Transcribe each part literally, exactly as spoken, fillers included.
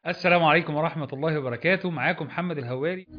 السلام عليكم ورحمة الله وبركاته. معاكم محمد الهواري،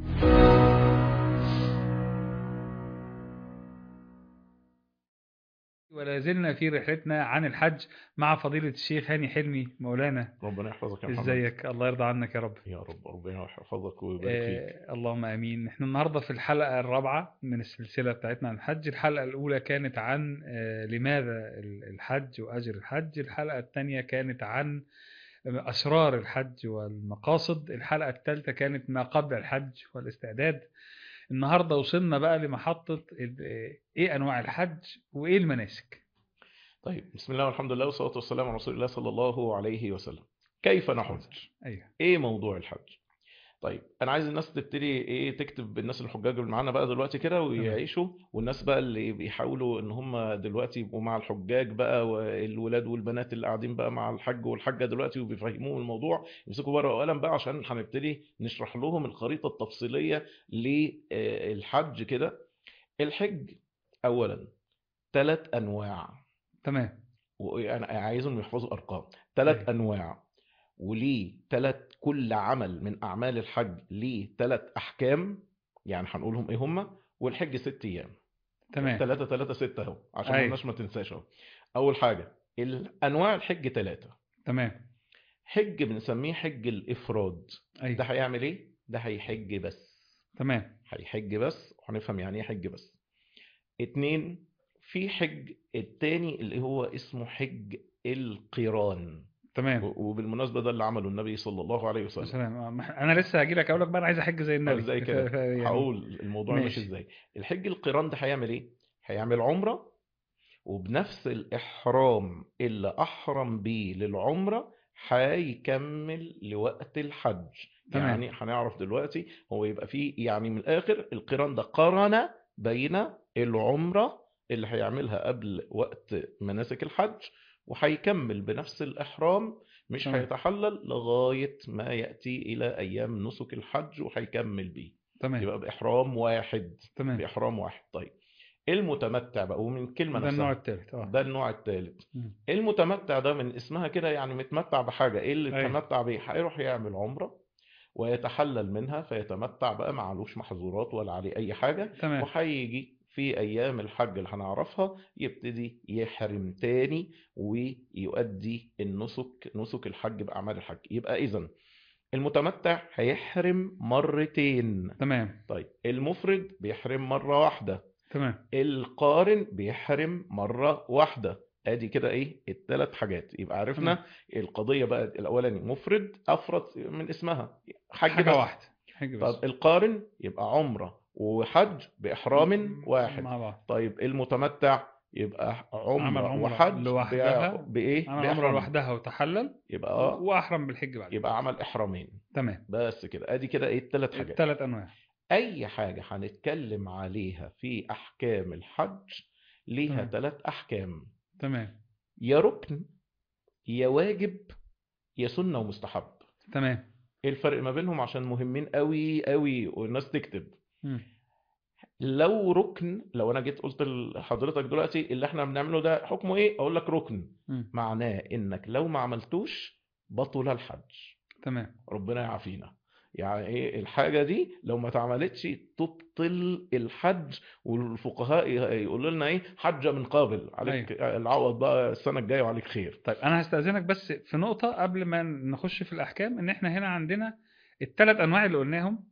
ولا زلنا في رحلتنا عن الحج مع فضيلة الشيخ هاني حلمي مولانا. ربنا يحفظك يا محمد. ازيك؟ الله يرضى عنك يا رب. يا رب ربنا يحفظك ويبارك فيك. آه اللهم امين. احنا النهارده في الحلقة الرابعة من السلسلة بتاعتنا عن الحج. الحلقة الأولى كانت عن آه لماذا الحج وأجر الحج. الحلقة الثانية كانت عن أسرار الحج والمقاصد. الحلقة الثالثة كانت ما قبل الحج والاستعداد. النهاردة وصلنا بقى لمحطة ال- ايه انواع الحج وايه المناسك. طيب، بسم الله والحمد لله والصلاة والسلام على رسول الله صلى الله عليه وسلم. كيف نحج؟ ايوه. ايه موضوع الحج؟ طيب، انا عايز الناس تبتدي ايه تكتب، الناس الحجاج اللي معانا بقى دلوقتي كده تمام. ويعيشوا، والناس بقى اللي بيحاولوا ان هم دلوقتي يبقوا مع الحجاج بقى، والولاد والبنات اللي قاعدين بقى مع الحج والحجة دلوقتي وبيفهموهم الموضوع، يمسكوا ورقة وقلم بقى عشان هنبتدي نشرح لهم الخريطة التفصيلية للحج كده. الحج اولا ثلاث انواع، تمام. وانا عايزهم يحفظوا ارقام. ثلاث ايوه. انواع، وليه ثلاث، كل عمل من اعمال الحج ليه ثلاث احكام، يعني هنقولهم ايه هما. والحج ست ايام، تمام. ثلاثة ثلاثة ستة اهو عشان ما ايوه. الناس ما تنساش اهو. اول حاجة، الانواع الحج ثلاثة. تمام. حج بنسميه حج الافراد. ده ايوه. هيعمل ايه؟ ده هيحج بس. تمام. هيحج بس، وهنفهم يعني ايه حج بس. اتنين، في حج التاني اللي هو اسمه حج القران. تمام. و- وبالمناسبة ده اللي عمله النبي صلى الله عليه وسلم. سلام. انا لسه هاجي لك اقول لك بقى انا عايز احج زي النبي ازاي ف... كده؟ ف... يعني. هقول الموضوع ماشي ماشي. ازاي. الحج القران ده هيعمل ايه؟ هيعمل عمرة، وبنفس الإحرام اللي أحرم بيه للعمرة هيكمل لوقت الحج. تمام. يعني هنعرف دلوقتي هو يبقى فيه، يعني من الآخر القران ده قرن بين العمرة اللي هيعملها قبل وقت مناسك الحج، وهيكمل بنفس الإحرام، مش تمام. هيتحلل لغاية ما يأتي إلى أيام نسك الحج وهيكمل بيه. تمام. يبقى بإحرام واحد. تمام. بإحرام واحد. طيب، المتمتع بقى، ومن الكلمة ده النوع نفسها الثالث. اه. ده النوع الثالث. مم. المتمتع ده من اسمها كده يعني متمتع بحاجة. ايه اللي ايوه. يتمتع بيه؟ هيروح يعمل عمرة ويتحلل منها، فيتمتع بقى، معلوش محظورات ولا عليه اي حاجة. تمام. وهيجي في ايام الحج اللي هنعرفها يبتدي يحرم تاني ويؤدي النسك، نسك الحج بأعمال الحج. يبقى اذا المتمتع هيحرم مرتين. تمام. طيب، المفرد بيحرم مرة واحدة. تمام. القارن بيحرم مرة واحدة. ادي كده ايه الثلاث حاجات. يبقى تمام. عرفنا القضية بقى. الاولاني مفرد، افرد من اسمها، حج حاجة بس. واحدة. حج بس. طب القارن يبقى عمرة وحج بإحرام م- واحد. مع بعض. طيب المتمتع يبقى عمل عمرة عمرة وحج بإ- لوحدها. بإيه؟ عمل عمرة بإحرامين. لوحدها وتحلل يبقى و- اه وأحرم بالحج بعد كده. يبقى عمل إحرامين. تمام. بس كده، ادي كده ايه الثلاث حاجات. الثلاث أنواع. أي حاجة هنتكلم عليها في أحكام الحج ليها تمام. ثلاث أحكام: تمام. يا ركن، يا واجب، يا سنة ومستحب. تمام. إيه الفرق ما بينهم؟ عشان مهمين قوي قوي والناس تكتب. مم. لو ركن، لو أنا جيت قلت لحضرتك دلوقتي اللي احنا بنعمله ده حكمه إيه، أقول لك ركن، مم. معناه إنك لو ما عملتوش بطل الحج. تمام. ربنا يعافينا. يعني ايه الحاجة دي لو ما اتعملتش تبطل الحج. والفقهاء يقولوا لنا ايه؟ حجة من قابل، عليك أيوه. العوض بقى السنة الجاية وعليك خير. طيب أنا هستأذنك بس في نقطة قبل ما نخش في الأحكام، إن إحنا هنا عندنا الثلاث أنواع اللي قلناهم.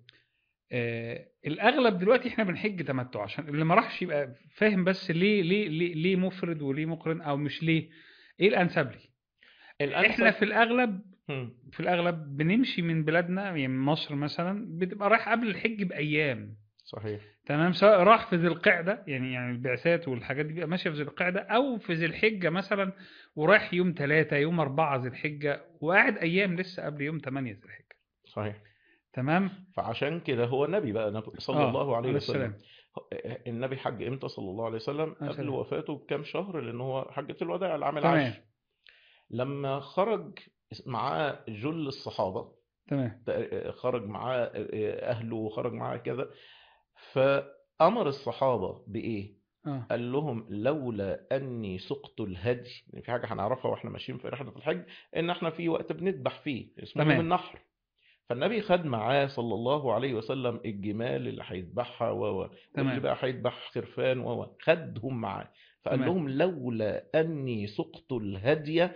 آه الأغلب دلوقتي إحنا بنحج تمتع، عشان اللي ما راحش يبقى فاهم بس ليه ليه ليه, ليه مفرد وليه مقرن، أو مش ليه. إيه الأنسب لي؟ إحنا الأنسب. في الأغلب هم. في الأغلب بنمشي من بلادنا، يعني من مصر مثلا بتبقى رايح قبل الحج بأيام. صحيح. تمام. سواء راح في ذي القعدة، يعني يعني البعثات والحاجات دي بيبقى ماشية في ذي القعدة، أو في ذي الحجة مثلا ورايح يوم ثلاثة يوم أربعة ذي الحجة وقاعد أيام لسه قبل يوم ثمانية ذي الحجة. صحيح. تمام. فعشان كده هو النبي بقى نب- صلى اه الله عليه عليه وسلم. السلام. النبي حج امتى صلى الله عليه وسلم؟ عليه قبل السلام. وفاته بكام شهر، لان هو حجة الوداع العام تمام. العاشر. لما خرج معاه جل الصحابة، تمام. خرج معاه أهله وخرج معاه كذا، فأمر الصحابة بإيه؟ اه قال لهم لولا أني سقت الهدي. يعني في حاجة هنعرفها وإحنا ماشيين في رحلة الحج، إن إحنا في وقت بنذبح فيه اسمه يوم تمام النحر. فالنبي خد معاه صلى الله عليه وسلم الجمال اللي هيذبحها و و- واللي تمام بقى هيذبح خرفان و و- خدهم معاه. فقال تمام. لهم لولا أني سقت الهدي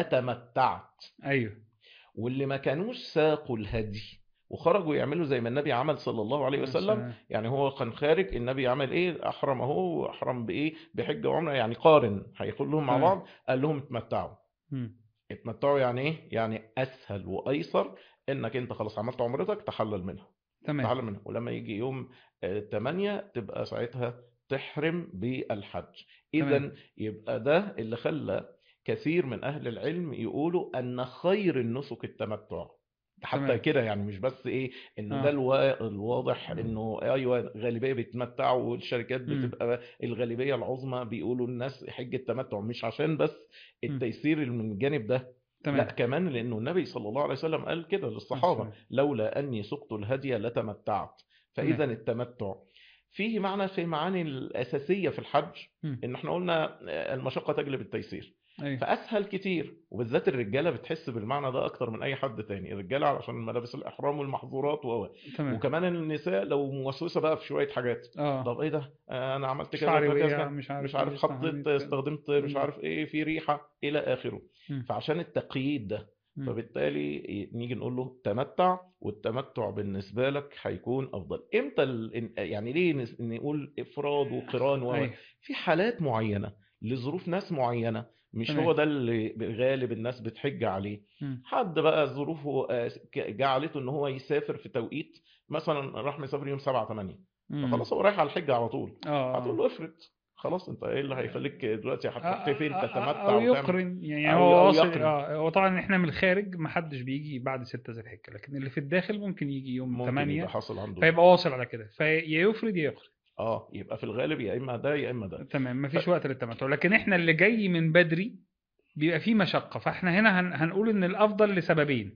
لتمتعت. ايوه واللي ما كانوش ساقوا الهدي وخرجوا يعملوا زي ما النبي عمل صلى الله عليه بس وسلم، آه، يعني هو كان خارج، النبي عمل ايه؟ احرم اهو، احرم بايه؟ بحجه وعمره، يعني قارن هيقول لهم مع تمام. بعض. قال لهم اتمتعوا. مم. اتمتعوا يعني ايه؟ يعني اسهل وايسر انك انت خلاص عملت عمرتك تحلل منها. تمام تحلل منها، ولما يجي يوم آه، تمانية تبقى ساعتها تحرم بالحج. تمام اذا يبقى ده اللي خلى كثير من اهل العلم يقولوا ان خير النسك التمتع. حتى تمام. كده يعني مش بس ايه انه ده اه الوا- الواضح انه ايوه غالبيه بيتمتعوا والشركات مم. بتبقى الغالبيه العظمى بيقولوا الناس حج التمتع، مش عشان بس مم. التيسير اللي من الجانب ده، لا تمام. كمان لانه النبي صلى الله عليه وسلم قال كده بس للصحابه آه، لولا اني سقت الهدي لتمتعت. تمام. فاذا التمتع فيه معنى في معاني الاساسيه في الحج، مم. ان احنا قلنا المشقه تجلب التيسير. ايوه فاسهل كتير، وبالذات الرجاله بتحس بالمعنى ده اكتر من اي حد تاني. الرجاله علشان ملابس الاحرام والمحظورات و تمام. وكمان النساء لو موسوسه بقى في شويه حاجات. اه طب ايه ده؟ آه، انا عملت كذا شعري كذا وقع كذا، مش مش عارف ايه عارف حطيت استحميت. استخدمت مش مم. عارف ايه في ريحه الى اخره. مم. فعشان التقييد ده، مم. فبالتالي نيجي نقول له تمتع، والتمتع بالنسبه لك هيكون افضل. امتى ال... يعني ليه نس- نقول افراد وقران و ايوه في حالات معينه لظروف ناس معينه، مش تمام. هو ده اللي غالب الناس بتحج عليه. مم. حد بقى ظروفه آه، جعلته ان هو يسافر في توقيت، مثلا راح مسافر يوم سبعة تمانية، مم. فخلاص هو رايح على الحج على طول. اه هتقول اه له افرض، خلاص انت ايه اللي هيخليك دلوقتي آه، هتروح فين آه، آه، تتمتع او وتعمل؟ يقرن يعني او هو او واصل يقرن. اه هو طبعا احنا من الخارج ما حدش بيجي بعد ستة ذي الحجه، لكن اللي في الداخل ممكن يجي يوم ممكن يبقى ثمانية حاصل عنده ده. فيبقى واصل على كده، فيا يفرد يا يقرن. اه يبقى في الغالب يا اما ده يا اما ده. تمام ف... مفيش وقت للتمتع، لكن احنا اللي جاي من بدري بيبقى فيه مشقه، فاحنا هنا هن هنقول ان الافضل لسببين: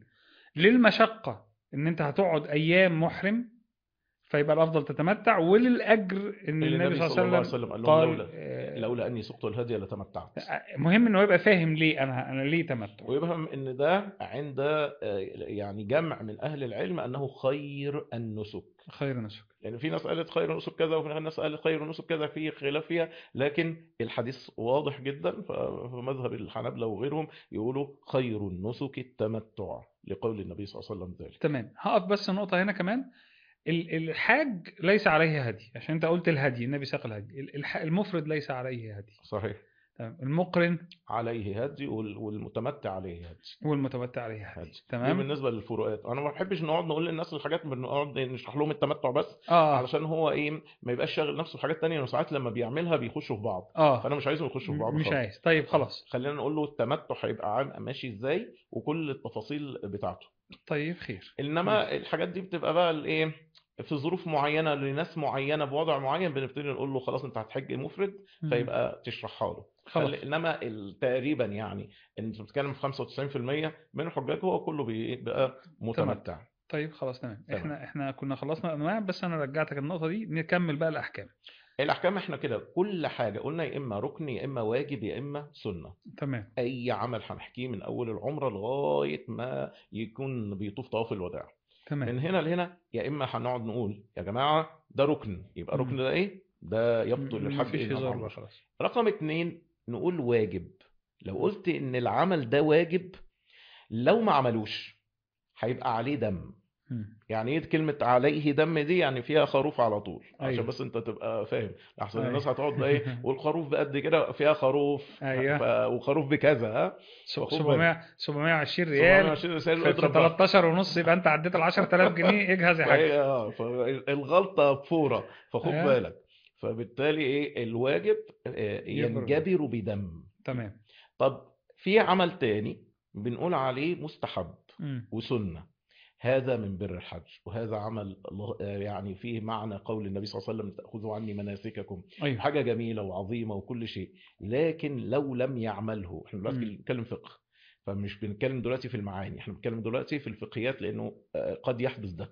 للمشقه ان انت هتقعد ايام محرم فيبقى الافضل تتمتع، وللاجر ان اللي النبي النبي صلى الله صلى عليه الله عليه وسلم وسلم قال لهم قال لولا آه، لولا اني سقت الهدي لتمتعت. مهم انه يبقى فاهم ليه انا انا ليه تمتع. ويفهم ان ده عند آه، يعني جمع من اهل العلم انه خير النسك. خير نسك. يعني في ناس قالت خير نسك كذا، وفي ناس قالت خير نسك كذا، في خلاف فيها، لكن الحديث واضح جدا. ف- فمذهب الحنابلة وغيرهم يقولوا خير النسك التمتع، لقول النبي صلى الله عليه وسلم ذلك. تمام هقف بس نقطة هنا كمان. ال- الحاج ليس عليه هدي، عشان انت قلت الهدي النبي ساق الهدي. ال- الح- المفرد ليس عليه هدي. صحيح. تمام. المقرن عليه هدي وال- والمتمتع عليه هدي. والمتمتع عليه هدي. هدي دي تمام بالنسبه للفروقات. انا ما بحبش نقعد نقول للناس الحاجات، بنقعد نشرح لهم التمتع بس، اه علشان هو ايه ما يبقاش شاغل نفسه بحاجات تانية، وساعات لما بيعملها بيخشوا في بعض. اه فانا مش عايزهم يخشوا في م- بعض مش خالص. عايز. طيب اه خلاص. خلينا نقول له التمتع هيبقى عام ماشي ازاي وكل التفاصيل بتاعته. طيب خير خير. انما الحاجات دي بتبقى بقى الايه في ظروف معينه لناس معينه بوضع معين، بنبتدي نقول له خلاص انت هتحج مفرد، مم. فيبقى تشرحها له. فال- خلاص. انما ال- تقريبا يعني انت بتتكلم في خمسة وتسعين في المية من الحجاج هو كله بيبقى تمتع. متمتع. طيب خلاص تمام. تمام. احنا احنا كنا خلصنا الانواع، بس انا رجعتك النقطة دي نكمل بقى الاحكام. الاحكام احنا كده كل حاجه قلنا يا اما ركن يا اما واجب يا اما سنه. تمام اي عمل هنحكيه من اول العمره لغايه ما يكون بيطوف طواف الوداع، تمام. من هنا لهنا يا اما هنقعد نقول يا جماعه ده ركن، يبقى ركن مم. ده ايه؟ ده يبطل م- الحج مفيش ان ما هزار بقى عملوش. خلاص. رقم اتنين نقول واجب. لو مم. قلت ان العمل ده واجب، لو ما عملوش هيبقى عليه دم. مم. يعني ايه كلمة عليه دم دي؟ يعني فيها خروف على طول، عشان ايوه بس انت تبقى فاهم. احسن الناس ايوه هتقعد بقى ايه والخروف بقد كده فيها خروف ف... ايوه وخروف بكذا، ها. س- فخد بالك سبعمية سبعمية وعشرين ريال سبعمية وعشرين رسالة في, في اضرب بقى. تلتاشر ونص يبقى انت عديت ال عشرة آلاف جنيه، اجهز يا حاج. فهي اه فالغلطة بفورة، فخد اه بالك. فبالتالي ايه الواجب؟ آه، يجبر به. ينجبر بدم. تمام. طب في عمل تاني بنقول عليه مستحب امم وسنة، هذا من بر الحج، وهذا عمل الله آه، يعني فيه معنى قول النبي صلى الله عليه وسلم تأخذوا عني مناسككم، ايوه. وحاجة جميلة وعظيمة وكل شيء. لكن لو لم يعمله، احنا دلوقتي امم بنتكلم فقه، فمش بنتكلم دلوقتي في المعاني، احنا بنتكلم دلوقتي في الفقهيات، لأنه آه، قد يحدث ده.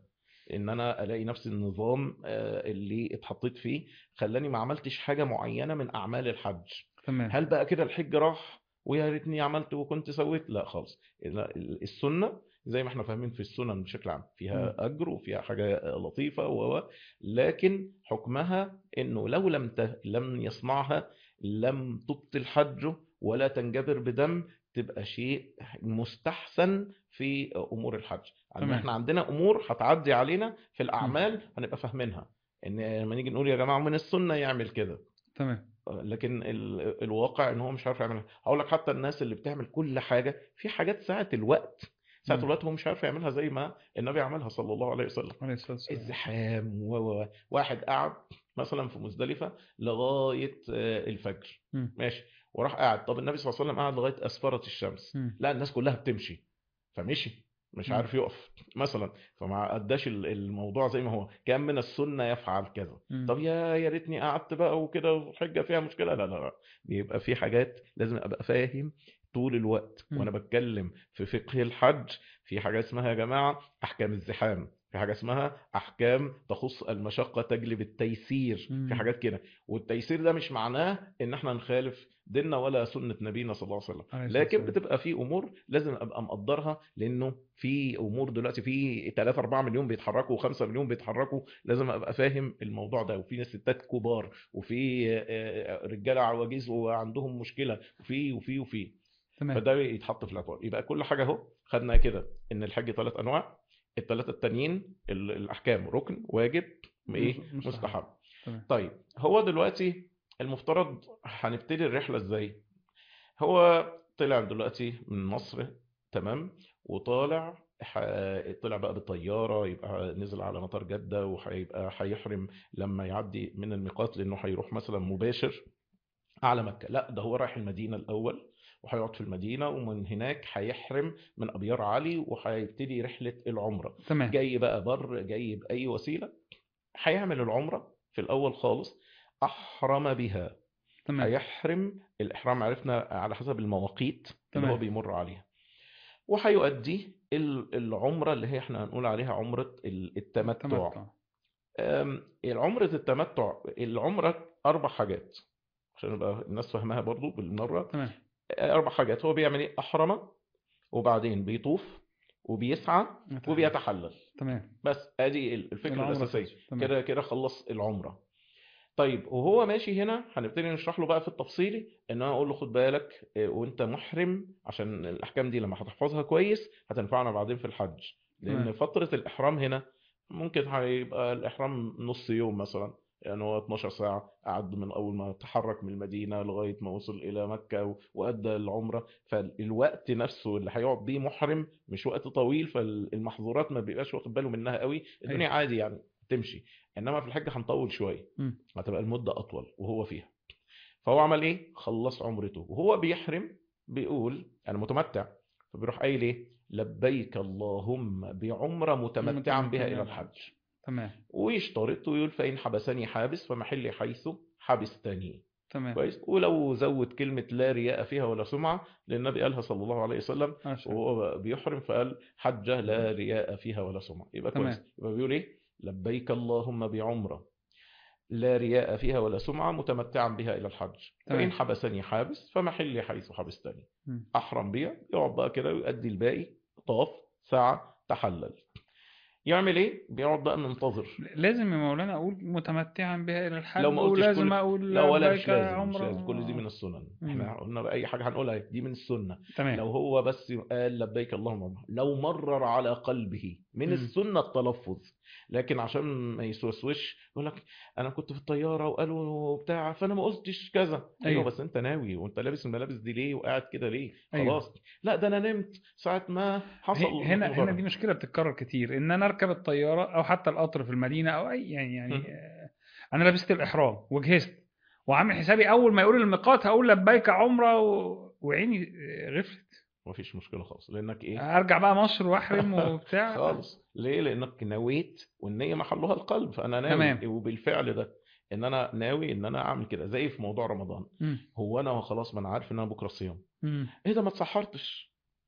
ان انا الاقي نفس النظام آه، اللي اتحطيت فيه خلاني ما عملتش حاجة معينة من اعمال الحج. تمام. هل بقى كده الحج راح ويا ريتني عملت وكنت سويت؟ لا خالص. لا، السنة زي ما احنا فاهمين في السنن بشكل عام مم. فيها اجر وفيها حاجة لطيفة و و- لكن حكمها انه لو لم ت... لم يصنعها لم تبطل حجه ولا تنجبر بدم، تبقى شيء مستحسن في امور الحج. ان تمام. احنا عندنا امور هتعدي علينا في مم. الاعمال هنبقى فاهمينها، ان لما نيجي نقول يا جماعه من السنه يعمل كده، تمام. لكن ال- الواقع ان هو مش عارف يعملها. هقول لك حتى الناس اللي بتعمل كل حاجه في حاجات ساعه الوقت، ساعه مم. الوقت هو مش عارف يعملها زي ما النبي عملها صلى الله عليه وسلم. عليه الصلاة والسلام. الزحام و و- و- واحد قعد مثلا في مزدلفه لغايه آه، الفجر، مم. ماشي، وراح قاعد. طب النبي صلى الله عليه وسلم قعد لغايه اسفرت الشمس، مم. لا الناس كلها بتمشي فمشي مش مم. عارف يقف مثلا، فما اداش ال- الموضوع زي ما هو كان من السنه يفعل كذا. مم. طب يا يا ريتني قعدت بقى وكده وحجه فيها مشكله، لا لا لا، بيبقى في حاجات لازم ابقى فاهم طول الوقت وانا مم. بتكلم في فقه الحج. في حاجه اسمها يا جماعه احكام الزحام، في حاجه اسمها احكام تخص المشقه تجلب التيسير، في مم. حاجات كده. والتيسير ده مش معناه ان احنا نخالف ديننا ولا سنه نبينا صلى الله عليه وسلم، عليه الصلاة لكن والسلام. بتبقى في امور لازم ابقى مقدرها، لانه في امور دلوقتي في ثلاثة أربعة مليون بيتحركوا و5 مليون بيتحركوا، لازم ابقى فاهم الموضوع ده. وفي ناس ستات كبار وفي آه، رجاله عواجيز وعندهم مشكله وفي وفي وفي تمام. فده يتحط في الاعتبار. يبقى كل حاجه اهو خدنا كده ان الحج ثلاث انواع، الثلاثه التانيين ال- الاحكام ركن واجب مس- ايه مستحب. مستحب. تمام. طيب هو دلوقتي المفترض هنبتدي الرحله ازاي؟ هو طلع دلوقتي من مصر، تمام، وطالع ح- طلع بقى بالطيارة، يبقى نزل على مطار جدة وهيبقى هيحرم لما يعدي من الميقات، لأنه هيروح مثلا مباشر على مكة. لا ده هو رايح المدينة الأول وهيقعد في المدينة، ومن هناك هيحرم من أبيار علي وهيبتدي رحلة العمرة. تمام. جاي بقى بر جاي بأي وسيلة، هيعمل العمرة في الأول خالص، أحرم بها. تمام. هيحرم الإحرام عرفنا على حسب المواقيت اللي هو تمام. بيمر عليها، وهيؤدي ال- العمرة اللي هي احنا هنقول عليها عمرة ال- التمتع. تمتع. أم، العمرة التمتع، العمرة أربع حاجات عشان يبقى الناس فاهمها برضو بالمرة. تمام. أربع حاجات، هو بيعمل إيه؟ أحرم، وبعدين بيطوف، وبيسعى، نتحل. وبيتحلل. تمام. بس ادي الفكرة العمرة الأساسية. تمشي. تمام. كده كده خلص العمرة. طيب وهو ماشي هنا هنبتدي نشرح له بقى في التفصيلي، ان انا اقول له خد بالك إيه، وانت محرم، عشان الاحكام دي لما هتحفظها كويس هتنفعنا بعدين في الحج. لان تمام. فترة الاحرام هنا ممكن هيبقى الاحرام نص يوم مثلا، يعني هو اتناشر ساعة قعد من اول ما تحرك من المدينة لغاية ما وصل الى مكة و- وادى العمرة. فالوقت نفسه اللي هيقعد بيه محرم مش وقت طويل، فالمحظورات ما بيبقاش واخد باله منها قوي، الدنيا ايوه. عادي يعني تمشي. انما في الحج هنطول شوية، مم. هتبقى المدة أطول وهو فيها. فهو عمل إيه؟ خلص عمرته وهو بيحرم بيقول أنا متمتع، فبيروح قايل إيه؟ لبيك اللهم بعمرة متمتعا بها متمتعين إلى إلى الحج. الحج. تمام. ويشترط ويقول فإن حبسني حابس فمحلي حيث حبستني. تمام. كويس. ولو زود كلمة لا رياء فيها ولا سمعة، لأن النبي قالها صلى الله عليه وسلم عشان. وهو بيحرم، فقال حجة لا رياء فيها ولا سمعة. يبقى تمام. كويس. يبقى بيقول إيه؟ لبيك اللهم بعمرة لا رياء فيها ولا سمعة متمتعا بها إلى الحج، فإن تمام. حبسني حابس فمحلي حيث حبستني. مم. أحرم بيها، يقعد بقى كده ويؤدي الباقي، طاف، ساعة، تحلل. يعمل إيه؟ بيقعد بقى منتظر. لازم يا مولانا اقول متمتعا بها الى لو الحج، ما قلتش ولازم كل، اقول لا ولا لبيك مش لازم مش عمره. لازم كل دي من السنن، مم. احنا قلنا بقى اي حاجه هنقولها دي من السنه. تمام. لو هو بس قال لبيك اللهم عمره، لو مرر على قلبه من مم. السنه التلفظ، لكن عشان ما يسوسوش يقول لك انا كنت في الطياره وقالوا بتاع فانا ما قلتش كذا. ايوه ايوه. بس انت ناوي وانت لابس الملابس دي ليه وقاعد كده ليه؟ ايوه. خلاص. لا ده انا نمت ساعه ما حصل هي- هنا هنا دي الغرض. مشكله بتتكرر كتير، ان انا اركب الطياره او حتى القطر في المدينه او اي يعني يعني آه، انا لبست الاحرام وجهزت وعامل حسابي اول ما يقول الميقات هقول لبيك عمره و... وعيني آه، غفلت. مفيش مشكله خالص لانك ايه، ارجع بقى مصر واحرم وبتاع. خالص. ليه؟ لانك نويت، والنية محلها القلب. فانا ناوي تمام. وبالفعل ده ان انا ناوي ان انا اعمل كده. زي في موضوع رمضان، مم. هو انا خلاص ما انا عارف ان انا بكره صيام، مم. ايه ده ما اتسحرتش؟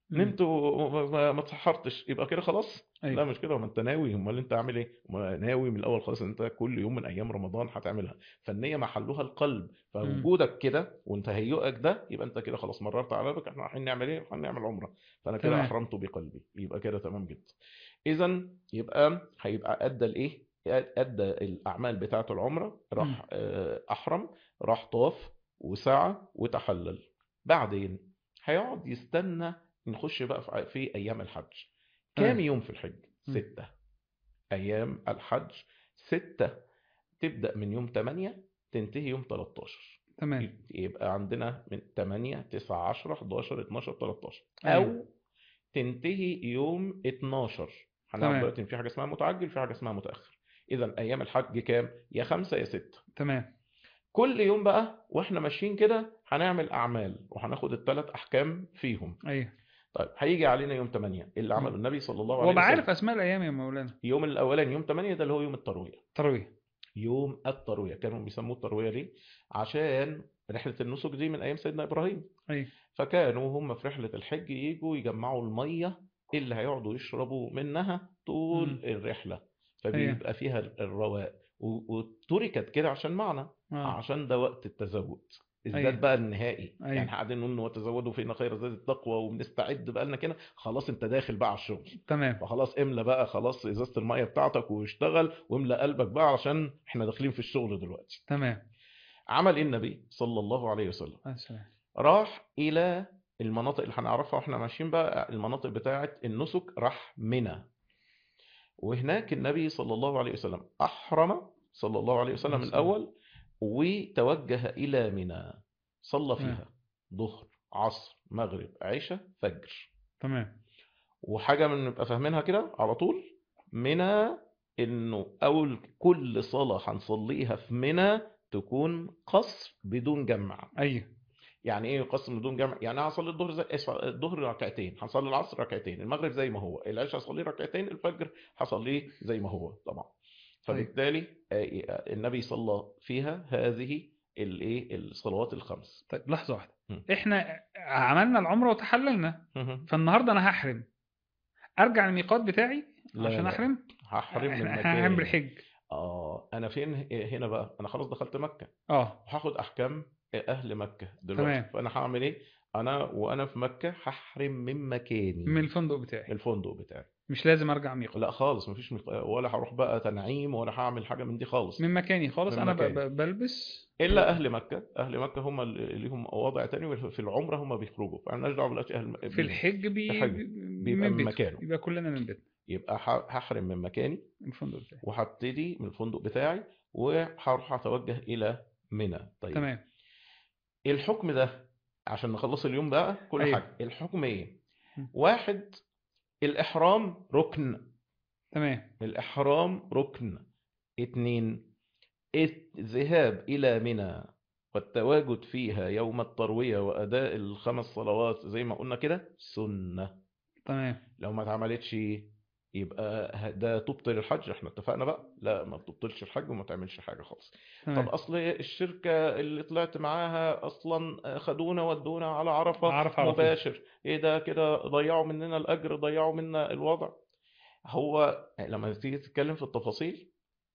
مم. نمت وما ما ما اتسحرتش يبقى كده خلاص؟ لا ايوه. مش كده، ما انت ناوي، امال انت عامل ايه؟ ما ناوي من الاول خالص ان انت كل يوم من ايام رمضان هتعملها. فالنيه محلها القلب، مم. فوجودك كده وتهيئك ده يبقى انت كده خلاص مررت على قلبك احنا رايحين نعمل ايه؟ رايحين نعمل عمره، فانا كده تمام. احرمت بقلبي، يبقى كده تمام جدا. اذا يبقى هيبقى ادى الايه؟ ادى الاعمال بتاعه العمره، مم. راح آه، احرم، راح طاف وسعى وتحلل. بعدين هيقعد يستنى نخش بقى في في ايام الحج. كام تمام. يوم في الحج؟ مم. ستة. ايام الحج ستة، تبدأ من يوم تمانية تنتهي يوم تلتاشر. تمام. يبقى عندنا من تمانية تسعة عشرة حداشر اتناشر تلتاشر، ايوه. او تنتهي يوم اتناشر. هنعرف تمام. دلوقتي ان في حاجه اسمها متعجل، في حاجه اسمها متاخر. اذا ايام الحج كام؟ يا خمسة يا ستة. تمام. كل يوم بقى واحنا ماشيين كده هنعمل اعمال وهناخد الثلاث احكام فيهم. ايوه. طيب هيجي علينا يوم تمانية اللي عمله مم. النبي صلى الله عليه وابقى وسلم. عارف اسماء الايام يا مولانا. يوم الاولاني يوم تمانية ده اللي هو يوم الترويه. ترويه. يوم الترويه كانوا بيسموه الترويه ليه؟ عشان رحله النسك دي من ايام سيدنا ابراهيم. ايوه. فكانوا هم في رحله الحج يجوا يجمعوا الميه اللي هيقعدوا يشربوا منها طول مم. الرحله، ايوه. فبيبقى فيها الرواء. و- وتركت كده عشان معنى، اه. عشان ده وقت التزود، الزاد ايوه. بقى النهائي. يعني ايوه. قاعدين نقول وتزودوا فإن خير زاد التقوى وبنستعد بقى لنا كده، خلاص انت داخل بقى على الشغل. تمام. فخلاص املى بقى خلاص ازازه الميه بتاعتك واشتغل واملى قلبك بقى عشان احنا داخلين في الشغل دلوقتي. تمام. عمل ايه النبي صلى الله عليه وسلم؟ السلام. راح الى المناطق اللي هنعرفها واحنا ماشيين بقى، المناطق بتاعه النسك. راح منى، وهناك النبي صلى الله عليه وسلم احرم صلى الله عليه وسلم السلام. الاول، وتوجه الى منى. صلى تمام. فيها ظهر عصر مغرب عشاء فجر. تمام. وحاجة من نبقى فاهمينها كده على طول، منى، انه اول كل صلاة هنصليها في منى تكون قصر بدون جمع. ايوه. يعني ايه قسم بدون جمع؟ يعني انا هصلي الظهر زي اسف، الظهر ركعتين، هصلي العصر ركعتين، المغرب زي ما هو، العشاء هصليه ركعتين، الفجر هصليه زي ما هو طبعا. طيب. فبالتالي آه، النبي صلى فيها هذه الايه الصلوات الخمس. طيب لحظه واحده. م. احنا عملنا العمره وتحللنا، فالنهارده انا هحرم، ارجع الميقات بتاعي لا عشان لا، احرم. هحرم من احنا احنا هنعمل مكاني. حج. اه انا فين هنا بقى؟ انا خلاص دخلت مكة، اه. وهاخد احكام اهل مكة دلوقتي. تمام. فانا هعمل ايه؟ انا وانا في مكة هحرم من من مكاني، الفندق من بتاعي. الفندق بتاعي. مش لازم ارجع ميقات. لا خالص، مفيش مق... ولا هروح بقى تنعيم ولا هعمل حاجة من دي خالص. من مكاني خالص، من انا ب... مكاني. ب... بلبس الا و... اهل مكة، اهل مكة هم اللي ليهم وضع تاني، وفي العمرة هم بيخرجوا، فانا دعوه بالأشي اهل في بيهم. الحج في بي... حاجة بي- بيبقى من من بيته، مكانه. يبقى كلنا من بيتنا. يبقى ه- هحرم من مكاني، من الفندق بتاعي. وهبتدي من الفندق بتاعي، وهروح اتوجه الى منى. طيب تمام. ايه الحكم ده؟ عشان نخلص اليوم بقى كل ايوه. حاجة، الحكم ايه؟ م. واحد، الإحرام ركن. تمام. الإحرام ركن. اتنين، الذهاب إلى منى والتواجد فيها يوم التروية وأداء الخمس صلوات زي ما قلنا كده سنة. تمام. لو ما اتعملتش يبقى ه- ده تبطل الحج. احنا اتفقنا بقى لا، ما بتبطلش الحج وما تعملش حاجة خالص. طب تمام. اصل الشركة اللي طلعت معاها اصلا خدونا ودونا على عرفة عرف على طول. مباشر، ايه ده كده؟ ضيعوا مننا الاجر، ضيعوا منا الوضع. هو لما تيجي تتكلم في التفاصيل،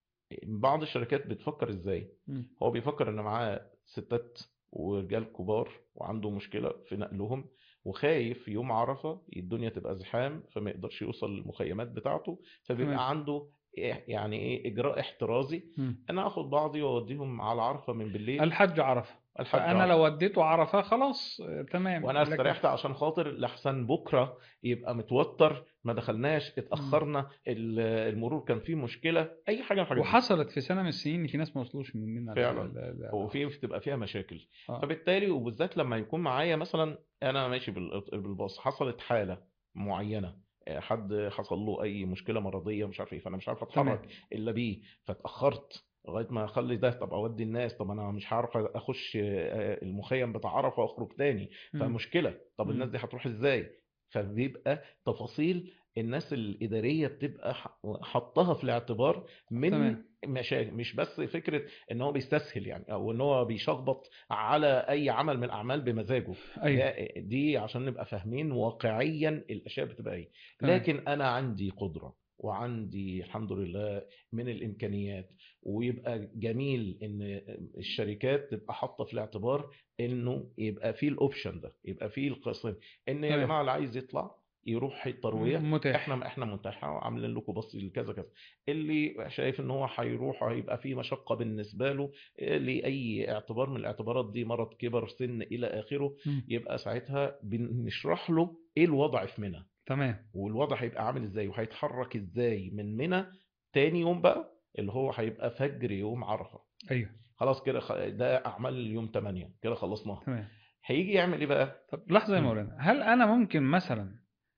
بعض الشركات بتفكر ازاي؟ م. هو بيفكر ان معاه ستات ورجال كبار وعنده مشكلة في نقلهم، وخايف يوم عرفة الدنيا تبقى زحام فما يقدرش يوصل للمخيمات بتاعته، تمام. فبيبقى عنده إيه- يعني ايه اجراء احترازي. م. انا اخد بعضي واوديهم على عرفة من بالليل. الحج عرفة. الحج فانا عرفة، لو وديته عرفة خلاص آه، تمام، وانا لكن استريحت عشان خاطر لحسن بكره يبقى متوتر، ما دخلناش، م. اتاخرنا، ال- المرور كان فيه مشكله، اي حاجه من الحاجات دي. وحصلت في سنة من السنين ان في ناس ما وصلوش من منا ل- فعلا، ل- ل- وفي العرفة. بتبقى فيها مشاكل. اه. فبالتالي وبالذات لما يكون معايا مثلا انا ماشي بال- بالباص، حصلت حاله معينه، آه، حد حصل له اي مشكله مرضيه مش عارف ايه، فانا مش عارف تمام. اتحرك الا بيه، فاتاخرت لغايه ما اخلي ده. طب اودي الناس، طب انا مش هعرف اخش آه، المخيم بتاع عرفه واخرج تاني، م. فمشكله. طب م. الناس دي هتروح ازاي؟ فبيبقى تفاصيل الناس الإدارية بتبقى ح- حطها في الاعتبار من تمام. مشاكل، مش بس فكرة ان هو بيستسهل يعني او ان هو بيشخبط على اي عمل من الاعمال بمزاجه. ايوه. ده دي عشان نبقى فاهمين واقعيا الاشياء بتبقى ايه. تمام. لكن انا عندي قدرة وعندي الحمد لله من الامكانيات، ويبقى جميل ان الشركات تبقى حاطه في الاعتبار انه يبقى فيه الاوبشن ده، يبقى فيه القسم ان يا تمام. جماعه اللي عايز يطلع يروح الترويه، متاح. احنا احنا متاحه وعاملين لكم بص لكذا كذا. اللي شايف ان هو هيروح هيبقى فيه مشقه بالنسبه له لاي اعتبار من الاعتبارات دي، مرض، كبر سن الى اخره، مم. يبقى ساعتها بنشرح له ايه الوضع في منى، تمام. والوضع هيبقى عامل ازاي وهيتحرك ازاي من منى تاني يوم بقى اللي هو هيبقى فجر يوم عرفه. ايوه. خلاص كده خ- ده اعمال اليوم تمانية كده خلصناها. تمام. هيجي يعمل ايه بقى؟ طب لحظه يا مم. مولانا، هل انا ممكن مثلا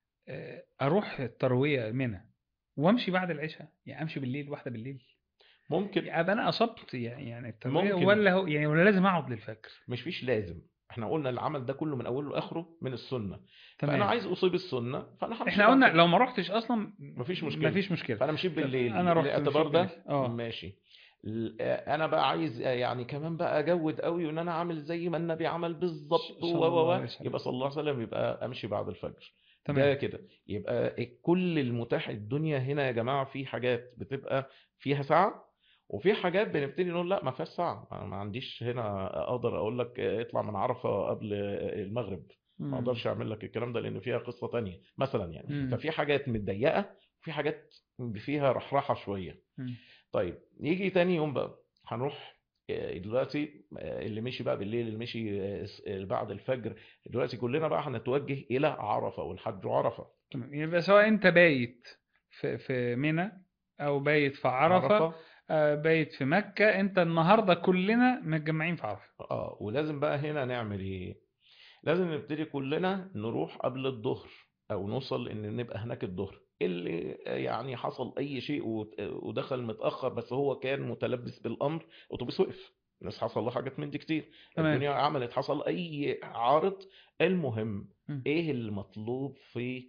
آه، اروح الترويه منى وامشي بعد العشاء، يعني امشي بالليل واحده بالليل، ممكن. يعني ابقى انا اصبت يعني يعني الترويه، ممكن. ولا هو يعني ولا لازم اقعد للفجر؟ مش فيش لازم، احنا قلنا العمل ده كله من اوله لاخره من السنه، فانا تمام. عايز اصيب السنه فانا همشي احنا بعد قلنا كده. لو ما رحتش اصلا مفيش مشكله. مفيش مشكله. فانا مشيت طب بالليل انا رحت الاعتبار مشيت بالليل، ده اه. ماشي. ل- انا بقى عايز يعني كمان بقى اجود قوي وان انا عامل زي ما النبي عمل بالظبط ص- و صلى و الله و عليه وسلم. يبقى صلى الله عليه وسلم، يبقى امشي بعد الفجر. ده تمام. كده يبقى كل المتاح الدنيا هنا يا جماعه، في حاجات بتبقى فيها ساعه، وفي حاجات بنبتدي نقول لا ما فيهاش ساعه، أنا ما عنديش هنا اقدر اقول لك اطلع من عرفه قبل المغرب، ما امم. اقدرش اعمل لك الكلام ده لان فيها قصه تانية مثلا يعني. امم. ففي حاجات متضيقه وفي حاجات فيها رحرحه شويه. أمم. طيب يجي تاني يوم بقى هنروح آه، دلوقتي آه، اللي مشي بقى بالليل، اللي مشي آه، آه، بعد الفجر، دلوقتي كلنا بقى هنتوجه الى عرفه والحج عرفه. تمام. يبقى سواء انت بايت في في منى او بايت في عرفه، عرفه. آه، بايت في مكه، انت النهارده كلنا متجمعين في عرفه. اه ولازم بقى هنا نعمل ايه؟ لازم نبتدي كلنا نروح قبل الظهر او نوصل ان نبقى هناك الظهر. اللي يعني حصل اي شيء وت- ودخل متاخر بس هو كان متلبس بالامر، اتوبيس وقف، الناس حصل لها حاجات من دي كتير، تمام. الدنيا عملت حصل اي عارض. المهم أمم. ايه المطلوب في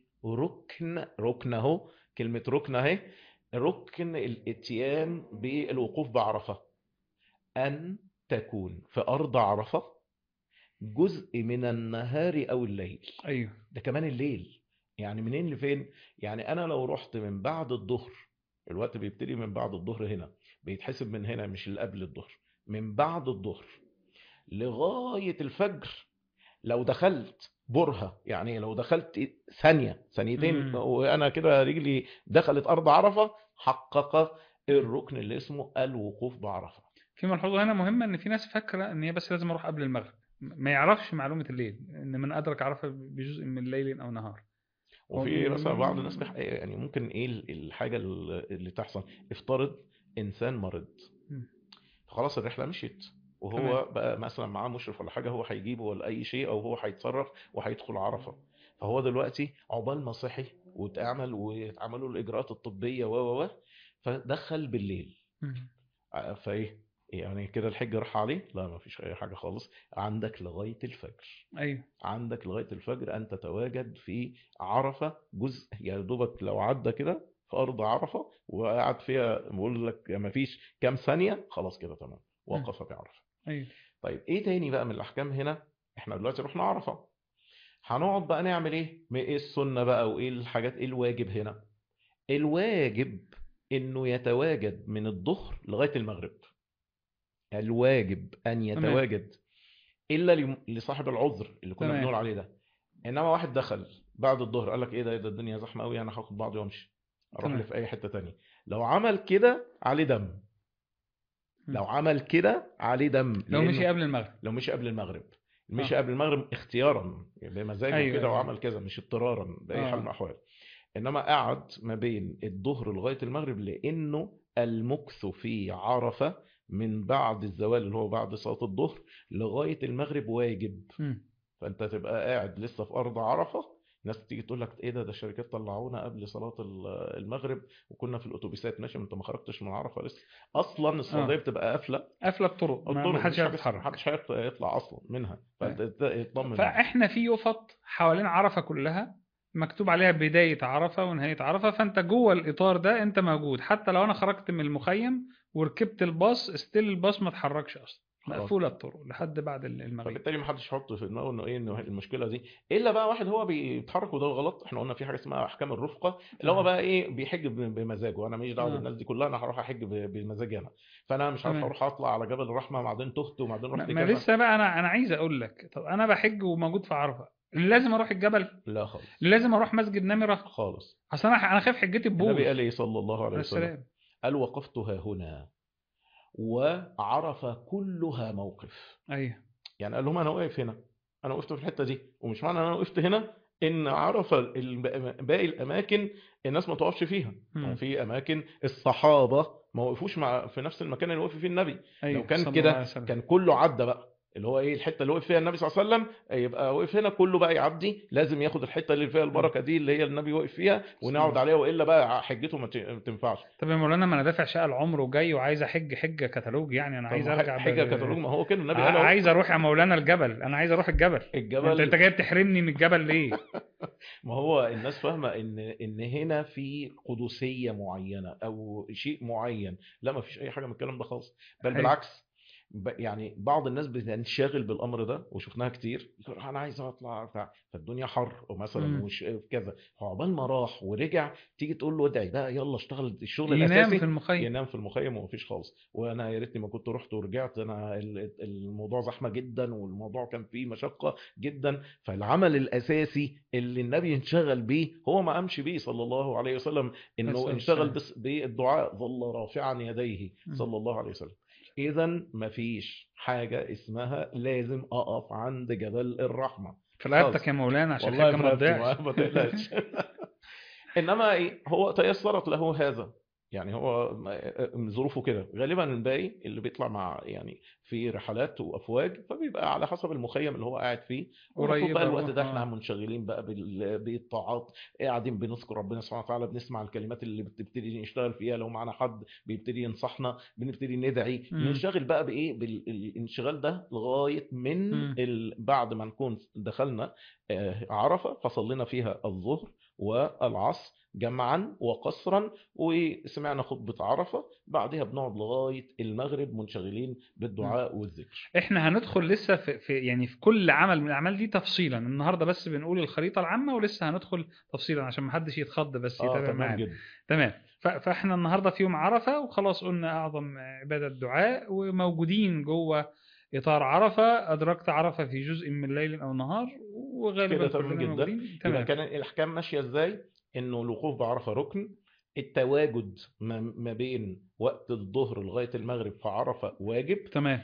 ركن ركن اهو، كلمه ركن اهي، ركن الاتيان بالوقوف بعرفه، ان تكون في ارض عرفه جزء من النهار او الليل. ايوه. ده كمان الليل، يعني منين لفين؟ يعني انا لو رحت من بعد الظهر، الوقت بيبتدي من بعد الظهر هنا، بيتحسب من هنا مش اللي قبل الظهر، من بعد الظهر لغاية الفجر. لو دخلت برهة يعني لو دخلت ثانية ثانيتين امم. وانا كده رجلي دخلت ارض عرفة، حقق الركن اللي اسمه الوقوف بعرفة. في ملحوظه هنا مهمه، ان في ناس فاكره ان هي بس لازم اروح قبل المغرب، ما يعرفش معلومه الليل، ان من ادرك عرفه بجزء من ليل او نهار. هو وفي مثلا بعض الناس بيح... م- يعني ممكن ايه الحاجة اللي تحصل، افترض انسان مريض، م- خلاص الرحلة مشيت تمام. وهو بقى مثلا معاه مشرف ولا حاجة، هو هيجيبه ولا أي شيء أو هو هيتصرف وهيدخل عرفة. فهو دلوقتي عقبال ما صحي واتعمل واتعملوا الإجراءات الطبية و و و فدخل بالليل. م- ع- فإيه يعني كده الحج راح عليه؟ لا ما فيش أي حاجة خالص، عندك لغاية الفجر، ايوه. عندك لغاية الفجر أن تتواجد في عرفة جزء، يا دوبك لو عدى كده في أرض عرفة وقعد فيها بقول لك ما فيش كام ثانية خلاص كده تمام، م- وقف بعرفة. ايوه. طيب ايه تاني بقى من الاحكام هنا؟ احنا دلوقتي رحنا عرفة، هنقعد بقى نعمل ايه؟ ما ايه السنة بقى وايه الحاجات، ايه الواجب هنا؟ الواجب انه يتواجد من الظهر لغاية المغرب، الواجب ان تمام. يتواجد الا لم- لصاحب العذر اللي كنا تمام. بنقول عليه ده. انما واحد دخل بعد الظهر قال لك ايه ده، إيه ده الدنيا زحمة قوي انا هاخد بعضي وامشي اروح لي تمام. في اي حتة تانية، لو عمل كده عليه دم، م. لو عمل كده عليه دم لو مشي لانه قبل المغرب. لو مشي قبل المغرب، مشي اه. قبل المغرب اختيارا بمزاجه ايوه كده ايوه ايوه. وعمل كذا مش اضطرارا بأي حال من اه. الأحوال. إنما قعد ما بين الظهر لغاية المغرب لأنه المكث في عرفة من بعد الزوال اللي هو بعد صلاة الظهر لغاية المغرب واجب. م. فأنت تبقى قاعد لسه في أرض عرفة، ناس تيجي تقول لك ايه ده ده الشركات طلعونا قبل صلاة ال- المغرب وكنا في الاتوبيسات، ماشي انت ما خرجتش من عرفة لسه، اصلا السعودية اه. بتبقى قافلة قافله الطرق، ما ما الطرق، حدش مفيش يعرف حاجة اسمها يتحرك. محدش هيطلع اصلا منها، تمام. فيطمن نفسه. فاحنا في يفط حوالين عرفه كلها، مكتوب عليها بداية عرفة ونهاية عرفة، فانت جوه الاطار ده انت موجود، حتى لو انا خرجت من المخيم وركبت الباص استيل الباص ما اتحركش اصلا، خلاص. مقفولة الطرق لحد بعد المغيب. فبالتالي ما حدش يحط في دماغه انه ايه، انه المشكله دي الا بقى واحد هو بيتحرك، وده غلط. احنا قلنا في حاجه اسمها احكام الرفقه، اللي هو اه بقى ايه، بيحج ب- بمزاجه. انا ماليش دعوه اه بالناس دي كلها، انا هروح احج ب- بمزاجي انا. فانا مش عارف تمام. اروح اطلع على جبل الرحمه وبعدين تهت وبعدين ما, رحت ما كذا. لسه بقى انا انا عايز اقول لك، طب انا بحج وموجود في عرفة، لازم اروح الجبل؟ لا خالص. لازم اروح مسجد نمرة؟ خالص. اصل انا انا خايف حجتي النبي تبوظ. قال ايه صلى الله عليه عليه وسلم؟ السلام. قال وقفت ها هنا وعرف كلها موقف. ايوه. يعني قال لهم انا واقف هنا، انا وقفت في الحته دي، ومش معنى ان انا وقفت هنا ان عرف الب- باقي الاماكن الناس ما تقفش فيها. ما هو امم. في اماكن الصحابه ما وقفوش مع في نفس المكان اللي وقف فيه النبي. لو ايوه كان صلى الله كده عليه وسلم. كان كله عدى بقى، اللي هو ايه الحته اللي وقف فيها النبي صلى الله عليه وسلم، يبقى وقف هنا كله بقى يعدي، لازم ياخد الحته اللي فيها مم. البركه دي اللي هي النبي وقف فيها صلى الله ونقعد عليه عليها، وسلم. والا بقى حجته ما ت- ما تنفعش. طب يا مولانا، ما انا دافع شقه العمر وجاي وعايز احج حجه كتالوج، يعني انا طب عايز ما ح- ارجع ب... حجه كتالوج، ما هو كده ع- النبي قال اهو. عايز اروح يا مولانا الجبل، انا عايز اروح الجبل. انت انت الجبل. جاي تحرمني من الجبل ليه؟ ما هو الناس فاهمة ان ان هنا في قدسية معينة او شيء معين. لا، ما فيش اي حاجة من الكلام ده خالص، بل ايوه. بالعكس. ب- يعني بعض الناس بتنشغل بالامر ده وشفناها كتير، يقول انا عايز اطلع بتاع، فالدنيا حر مثلا امم. وش كذا، فعقبال ما راح ورجع تيجي تقول له ادعي بقى يلا اشتغل الشغل ينام في الاساسي، المخيم. ينام في المخيم ومفيش خالص. وانا يا ريتني ما كنت رحت ورجعت، انا ال- الموضوع زحمه جدا والموضوع كان فيه مشقه جدا. فالعمل الاساسي اللي النبي انشغل بيه هو ما قامش بيه صلى الله عليه وسلم، عليه انه الصلاه انشغل والسلام. بس بالدعاء، ظل رافعا يديه مم. صلى الله عليه وسلم. اذا ما فيش حاجه اسمها لازم اقف عند جبل الرحمه في رقبتك خالص. يا مولانا عشان والله الحجه في ما رقبتي، ما تضيعش. ما تقلقش. انما إيه، هو تيسرت له هذا. يعني هو م- ظروفه كده. غالبا الباقي اللي بيطلع مع يعني في رحلات وافواج، فبيبقى على حسب المخيم اللي هو قاعد فيه. والمفروض بقى قريبه الوقت اروح ده احنا اه. منشغلين بقى بال- بالطاعات، قاعدين بنذكر ربنا سبحانه وتعالى، بنسمع الكلمات اللي بتبتدي نشتغل فيها، لو معانا حد بيبتدي ينصحنا بنبتدي ندعي، امم. ننشغل بقى بايه بالانشغال ده لغايه من امم. ال... بعد ما نكون دخلنا آه، عرفه، فصلينا فيها الظهر والعصر جمعا وقصرا، وسمعنا خطبة عرفة، بعدها بنقعد لغاية المغرب منشغلين بالدعاء والذكر. احنا هندخل لسه في, في يعني في كل عمل من الاعمال دي تفصيلا النهارده، بس بنقول الخريطه العامه، ولسه هندخل تفصيلا عشان ما حدش يتخض بس اه يتابع تمام معانا. جدا. تمام. ف- فاحنا النهارده في يوم عرفه، وخلاص قلنا اعظم عباده الدعاء، وموجودين جوه اطار عرفه، ادركت عرفه في جزء من ليل او نهار، كده وغالبا تمام كلنا جدا. موجودين. يبقى تمام. كان الأحكام ماشية ازاي؟ انه الوقوف بعرفة ركن، التواجد ما ما بين وقت الظهر لغاية المغرب في عرفة واجب. تمام.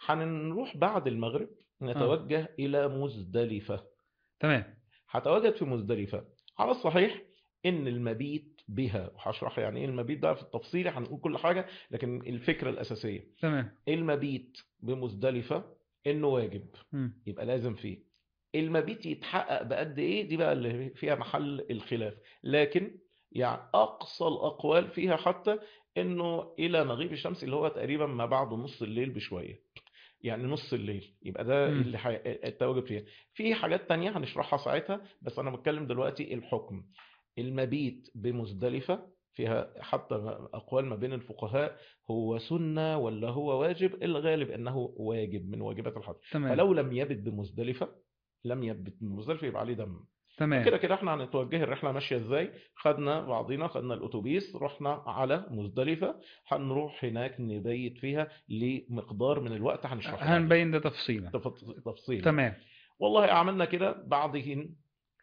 هنروح بعد المغرب اه. نتوجه إلى مزدلفة. تمام. هتواجد في مزدلفة. على الصحيح ان المبيت بها، وهشرح يعني ايه المبيت بقى في التفصيل، هنقول كل حاجة، لكن الفكرة الأساسية تمام. المبيت بمزدلفة انه واجب، مم. يبقى لازم فيه. المبيت يتحقق بقد ايه دي بقى اللي فيها محل الخلاف، لكن يعني اقصى الاقوال فيها حتى انه الى مغيب الشمس، اللي هو تقريبا ما بعد نص الليل بشوية، يعني نص الليل، يبقى ده مم. اللي حي... التواجد فيها. في حاجات تانية هنشرحها ساعتها، بس انا بتكلم دلوقتي الحكم. المبيت بمزدلفة فيها حتى أقوال ما بين الفقهاء، هو سنة ولا هو واجب؟ الغالب أنه واجب من واجبات الحج. تمام. فلو لم يبت بمزدلفة، لم يبت بمزدلفة يبقى عليه دم. تمام. فكده كده احنا هنتوجه الرحلة ماشية ازاي. خدنا بعضينا، خدنا الأتوبيس، رحنا على مزدلفة، هنروح هناك نبيت فيها لمقدار من الوقت هنشرحه بعدين هنبين ده تفصيلا. تف- تفصيلا. تمام. والله عملنا كده بعدين.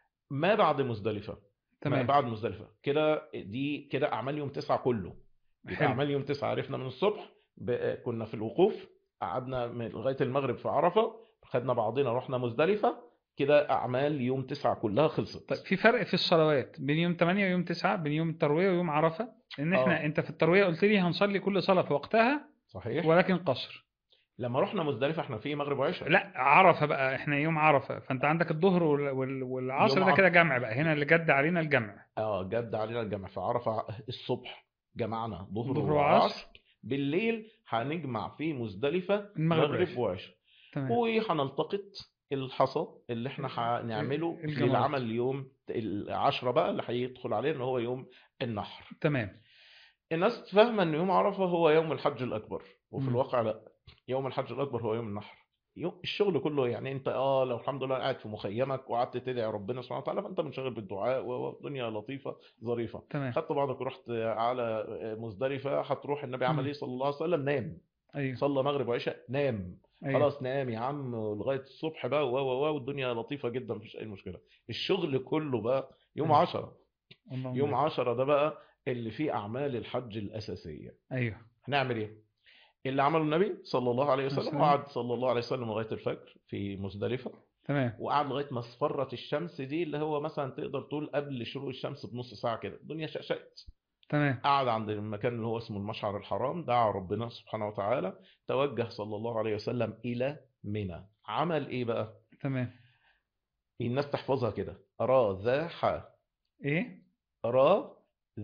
ما بعد مزدلفة، ما تمام. بعد مزدلفة كده، دي كده أعمال يوم تسعة كله. يبقى حلو. أعمال يوم تسعة عرفنا من الصبح، ب- كنا في الوقوف، قعدنا من لغاية المغرب في عرفة، خدنا بعضنا رحنا مزدلفة، كده أعمال يوم تسعة كلها طيب خلصت. في فرق في الصلوات بين يوم تمانية ويوم تسعة، بين يوم التروية ويوم عرفة؟ لأن احنا اه انت في التروية قلت لي هنصلي كل صلاة في وقتها صحيح. ولكن قصر. لما رحنا مزدلفة احنا في مغرب وعشاء. لا عرفة بقى، احنا يوم عرفة فانت عندك الظهر وال- وال- يوم والعصر، ده كده عرفة، جمع بقى، هنا اللي جد علينا الجمع. اه جد علينا الجمع في عرفة الصبح، جمعنا ظهر ظهر وعصر. وعصر. بالليل هنجمع في مزدلفة المغرب مغرب والعشاء. وعشاء. تمام. وهنلتقط الحصى اللي احنا هنعمله في الجمرات. العمل اليوم العشرة بقى اللي هيدخل عليه ان هو يوم النحر. تمام. الناس فاهمة ان يوم عرفة هو يوم الحج الاكبر، وفي مم. الواقع لا، يوم الحج الاكبر هو يوم النحر. يوم الشغل كله، يعني انت اه لو الحمد لله قاعد في مخيمك وقعدت تدعي ربنا سبحانه وتعالى، فانت منشغل بالدعاء والدنيا لطيفه ظريفه. تمام. خدت بعضك ورحت على مزدلفه، هتروح النبي عمل مم. ايه صلى الله عليه وسلم؟ نام. ايوه. صلى مغرب وعشاء نام. ايوه. خلاص نام يا عم لغايه الصبح بقى، و و و والدنيا لطيفه جدا مفيش اي مشكله. الشغل كله بقى يوم ايوه. عشرة. اللهم يوم بارك. عشرة ده بقى اللي فيه اعمال الحج الاساسيه. ايوه. هنعمل ايه؟ اللي عمله النبي صلى الله عليه وسلم، السلام. وقعد صلى الله عليه وسلم لغايه الفجر في مزدلفه، تمام. وقعد لغايه ما اصفرت الشمس دي، اللي هو مثلا تقدر تقول قبل شروق الشمس بنص ساعه كده الدنيا شقشقت. تمام. قعد عند المكان اللي هو اسمه المشعر الحرام، دعا ربنا سبحانه وتعالى، توجه صلى الله عليه وسلم الى منى. عمل ايه بقى؟ تمام. الناس تحفظها كده: را ذا ح، ايه. را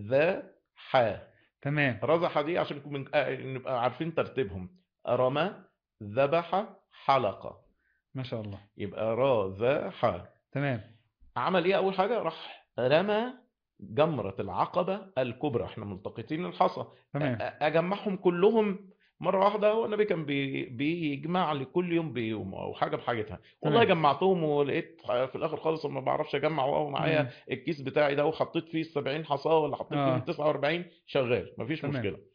ذا ح. تمام. رزح دي عشان نكون من- آه، نبقى عارفين ترتيبهم: رمى، ذبح، حلقة. ما شاء الله. يبقى را ذا ح. تمام. عمل ايه اول حاجة؟ راح رمى جمرة العقبة الكبرى. احنا ملتقطين الحصى، أ- تمام. أ- اجمعهم كلهم مرة واحدة. هو النبي كان بي بيجمع لي كل يوم بيوم او حاجة بحاجتها. والله تمام. جمعتهم ولقيت في الاخر خالص ما بعرفش اجمع، وهو معايا مم. الكيس بتاعي ده وحطيت فيه السبعين حصاه ولا حطيت فيهم اه. التسعة واربعين، شغال مفيش تمام. مشكلة.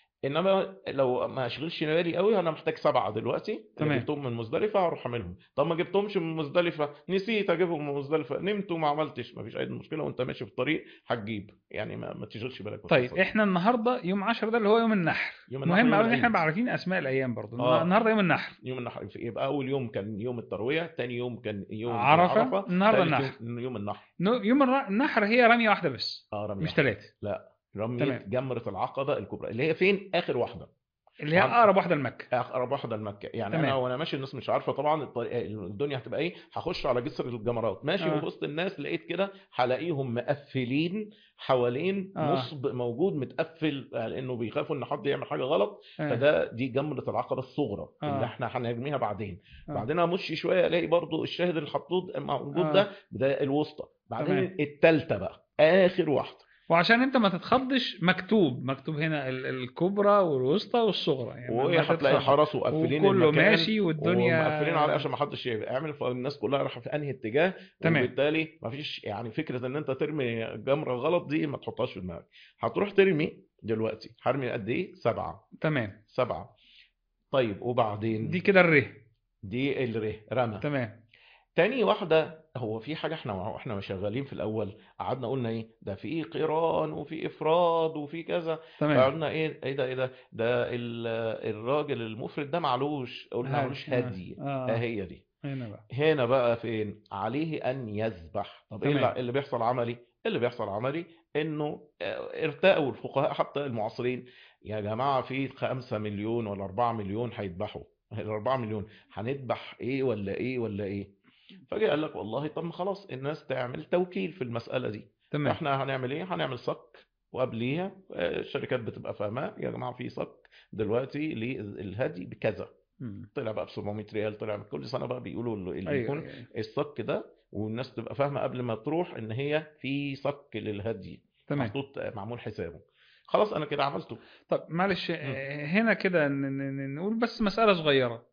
انما لو ما اشغلش بالي قوي، انا محتاج سبعه دلوقتي اللي تمام. جبتهم من مزدلفه هروح اعملهم. طب ما جبتهمش من مزدلفه، نسيت اجيبهم من مزدلفه، نمت وما عملتش، ما فيش اي مشكله، وانت ماشي في الطريق هتجيب. يعني ما, ما تشغلش بالك طيب بالقصه دي. احنا النهارده يوم عشرة ده اللي هو يوم النحر. يوم النحر مهم يوم قوي ان احنا العيد. نبقى عارفين اسماء الايام برضو. النه- اه النهارده يوم النحر. يوم النحر يبقى اول يوم كان يوم الترويه، تاني يوم كان يوم عرفة. العرفه، النهارده ثالث النحر. يوم يوم النحر. نو- يوم الر- النحر هي رمية واحدة بس. اه رمي مش واحده ثلاثة. بس، لا، رميه تمام. جمره العقبه الكبرى اللي هي فين؟ اخر واحده. اللي هي اقرب واحدة لمكة. اقرب واحده لمكه. يعني انا تمام. وانا ماشي الناس مش عارفه طبعا الطريق الدنيا هتبقى ايه، هخش على جسر الجمرات ماشي، وفي اه. وسط الناس لقيت كده هلاقيهم مقفلين حوالين اه. نصب موجود متقفل، لانه بيخافوا ان حد يعمل حاجه غلط. اه. فده دي جمره العقبه الصغرى اللي اه. احنا هنرميها بعدين. اه. بعدين امشي شويه الاقي برضو الشاهد اللي حطوه موجود ده، اه. ده الوسطى. تمام. بعدين التالتة بقى اخر واحده. وعشان انت ما تتخضش، مكتوب مكتوب هنا ال- الكبرى والوسطى والصغرى، يعني ما ما وهتلاقي تتخض. حرس وقافلين وكله المكان ماشي ومقفلين عليه والدنيا. عشان ما حدش يعمل، فالناس كلها رايحه في انهي اتجاه. تمام. وبالتالي ما فيش يعني فكره ان انت ترمي جمره غلط دي ما تحطهاش في دماغك. هتروح ترمي دلوقتي، هرمي قد ايه؟ سبعه. تمام. سبعه. طيب دي وبعدين؟ كده الره. دي الره رمى. تمام. تاني واحدة، هو في حاجة احنا واحنا شغالين في الأول قعدنا قلنا ايه ده؟ في قيران وفي إفراد وفي كذا. تمام. فقلنا ايه ايه ده ايه ده ده ال- الراجل المفرد ده معلوش، قلنا هادي. معلوش اه. هدي. اه اه. هي دي. هنا بقى. هنا بقى فين؟ عليه أن يذبح. طب ايه تمام. اللي اللي بيحصل عملي؟ اللي بيحصل عملي انه اه، ارتأوا الفقهاء حتى المعاصرين: يا جماعة في خمسة مليون ولا أربعة مليون هيذبحوا، الأربعة مليون هنذبح ايه ولا ايه ولا ايه؟ فجاء قال لك والله طب ما خلاص الناس تعمل توكيل في المسألة دي. تمام. فاحنا هنعمل ايه؟ هنعمل صك. وقبليها آه، الشركات بتبقى فاهمة: يا جماعة في صك دلوقتي للهدي بكذا. مم. طلع بقى ب سبعمية ريال، طلع كل سنة بقى بيقولوا اللي ايوه يكون ايوه أيوة. الصك ده، والناس تبقى فاهمة قبل ما تروح ان هي في صك للهدي تمام. محطوط، آه، معمول حسابه. خلاص انا كده عملته. طب معلش، مم. آه، هنا كده ن- ن- ن- نقول بس مسألة صغيرة.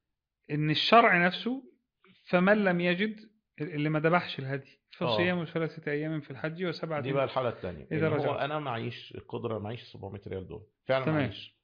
ان الشرع نفسه، فمن لم يجد، اللي ما ذبحش الهدي، اه فصيام ثلاثة أيام في الحج وسبعة دي بقى الحالة التانية، إذا ان هو رجعت. انا معيش القدرة، معيش سبعمية ريال دول فعلا تمام. معيش.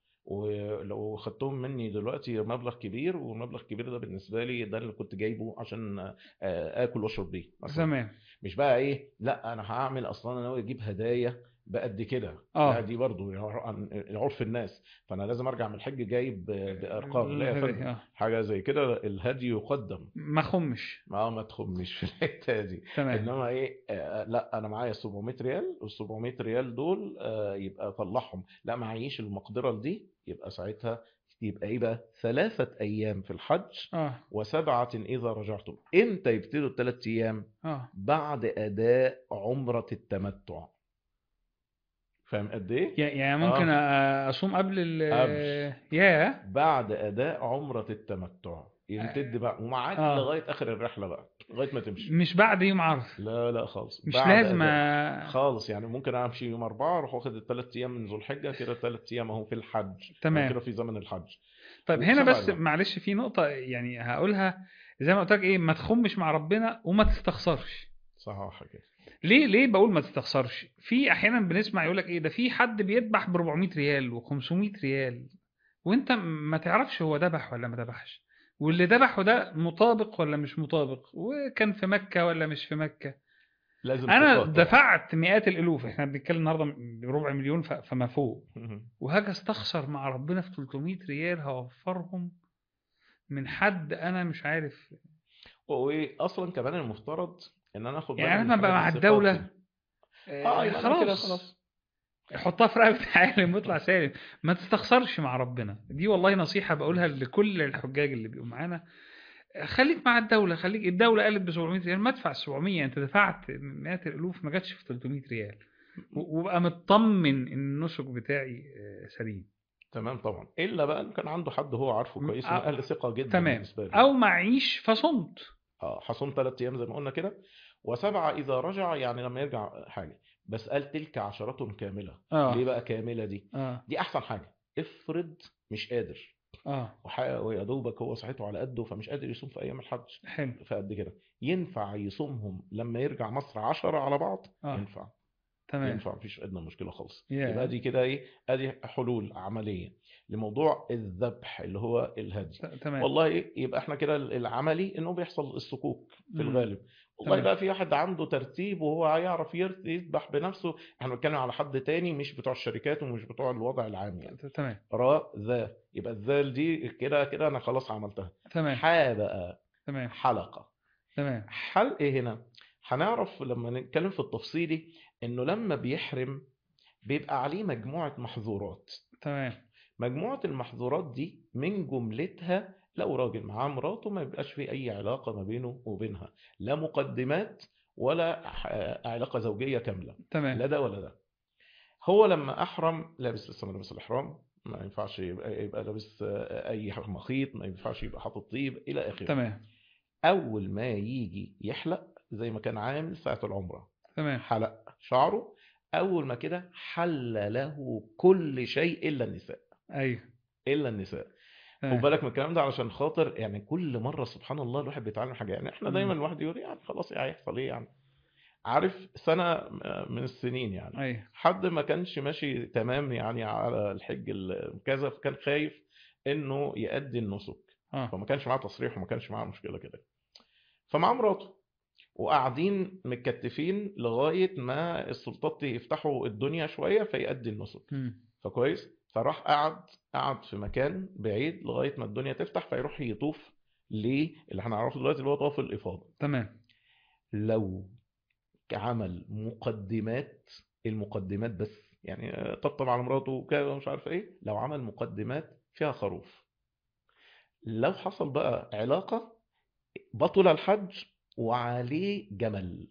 ولو خدتهم مني دلوقتي مبلغ كبير، والمبلغ الكبير ده بالنسبة لي ده اللي كنت جايبه عشان آه، اكل واشرب بيه مثلا. تمام. مش بقى ايه، لا انا هعمل اصلا انا ناوي اجيب هدايا بقد كده، لا اه. دي برضو عن عرف الناس. فانا لازم ارجع من الحج جايب بارقام، لا يا الهدي فندم، اه. حاجة زي كده الهدي يقدم. ما خمش. ما ما تخمش في الحته دي. تمام. انما ايه، آه لا انا معايا سبعمية ريال، وال سبعمية ريال دول آه يبقى طلعهم، لا معيش المقدره دي، يبقى ساعتها يبقى ايه بقى؟ ثلاثه ايام في الحج، اه. وسبعه اذا رجعتم. امتى يبتدوا الثلاث ايام؟ اه. بعد اداء عمره التمتع. فاهم قد ايه؟ يع- يعني ممكن اه أ- اصوم قبل ال قبل، يا. بعد اداء عمره التمتع. يمتد بقى ومعاك اه لغايه اخر الرحله بقى لغايه ما تمشي. مش بعد يوم عرفة، لا لا خالص، مش بعد لازم أداء أ... خالص. يعني ممكن امشي يوم اربعه اروح واخد الثلاث ايام من ذو الحجه، كده ثلاث ايام اهو في الحج، انا تمام. كده في زمن الحج. طيب هنا وسبع بس ايام معلش في نقطة يعني هقولها، زي ما قلت لك ايه، ما تخمش مع ربنا وما تستخسرش. صح كده. ليه ليه بقول ما تستخسرش؟ في احيانا بنسمع يقول لك ايه ده، في حد بيذبح ب أربعمائة ريال و500 ريال، وانت ما تعرفش هو ذبح ولا ما ذبحش، واللي ذبحه ده مطابق ولا مش مطابق، وكان في مكة ولا مش في مكة. لازم انا ثقات طبعا. دفعت مئات الالوف، احنا بنتكلم النهارده بربع مليون ف- فما فوق، وهاجي استخسر مع ربنا في ثلاثمائة ريال هوفرهم من حد انا مش عارف. واصلا كمان المفترض ان انا اخد بالي يعني من انا الحاجات بقى دي، مع الثقات دي. الدولة اه آه يبقى انا كده خلاص، خلاص. حطها في رقبة عالم واطلع سالم. ما تستخسرش مع ربنا، دي والله نصيحة بقولها لكل الحجاج اللي بيبقوا معانا. خليك مع الدولة، خليك، الدولة قالت ب سبعمائة ريال ما تدفع سبعمية، انت دفعت مئات الالوف ما جاتش في ثلاثمائة ريال، و- وابقى مطمن ان النسك بتاعي آه، سليم. تمام طبعا، الا بقى ان كان عنده حد هو عارفه م- كويس ومن أ- اهل ثقه جدا تمام، بالنسبه له او يعني. معيش فصمت. اه حصون ثلاث ايام زي ما قلنا كده، وسبعه اذا رجع، يعني لما يرجع حاجه. بس قال تلك عشرة كامله. اه ليه بقى كامله دي؟ اه دي احسن حاجه. افرض مش قادر اه وح- ويا دوبك هو صحته على قده فمش قادر يصوم في ايام الحج حلو. فقد كده، ينفع يصومهم لما يرجع مصر عشرة على بعض؟ اه ينفع. تمام. ينفع، مفيش ادنى مشكله خالص. يبقى يا دي كده ايه، ادي حلول عمليه لموضوع الذبح اللي هو ت- الهدي. تمام. والله إيه؟ يبقى احنا كده العملي انه بيحصل الصكوك في امم الغالب. والله تمام. بقى في واحد عنده ترتيب وهو هيعرف يرت- يذبح بنفسه، احنا بنتكلم على حد تاني مش بتوع الشركات ومش بتوع الوضع العام ت- يعني. ت- تمام. را ذا، يبقى الذال دي كده كده انا خلاص عملتها. تمام. حا بقى، تمام. حلقه. تمام. حل ايه هنا؟ هنعرف لما نتكلم في التفصيلي انه لما بيحرم بيبقى عليه مجموعة محظورات. تمام. مجموعة المحظورات دي من جملتها لو راجل معاه مراته ما يبقاش في أي علاقة ما بينه وبينها، لا مقدمات ولا ح- علاقة زوجية كاملة، تمام. لا ده ولا ده. هو لما أحرم لابس لسه لابس الإحرام، ما ينفعش يبقى, يبقى لابس آه، أي مخيط، ما ينفعش يبقى حاطط طيب إلى آخره. تمام. أول ما يجي يحلق زي ما كان عامل ساعة العمرة، تمام. حلق شعره، أول ما كده حل له كل شيء إلا النساء. ايوه. إلا النساء. خد تمام. بالك من الكلام ده علشان خاطر يعني كل مرة سبحان الله الواحد بيتعلم حاجة. يعني احنا دايما امم الواحد يقول يعني خلاص يعني هيحصل ايه يعني. عارف سنة من السنين يعني ايوه. حد ما كانش ماشي تمام يعني على الحج ال- كذا، فكان خايف انه يؤدي النسك، اه فما كانش معاه تصريح وما كانش معاه مشكلة كده. فمعاه مراته وقاعدين متكتفين لغاية ما السلطات يفتحوا الدنيا شوية فيأدي النسك. امم فكويس، فراح قعد قعد في مكان بعيد لغاية ما الدنيا تفتح فيروح يطوف. ليه؟ اللي هنعرفه دلوقتي اللي هو طواف الإفاضة. تمام. لو عمل مقدمات، المقدمات بس يعني طبطب على مراته وكده مش عارف ايه، لو عمل مقدمات فيها خروف، لو حصل بقى علاقة بطل الحج وعليه جمل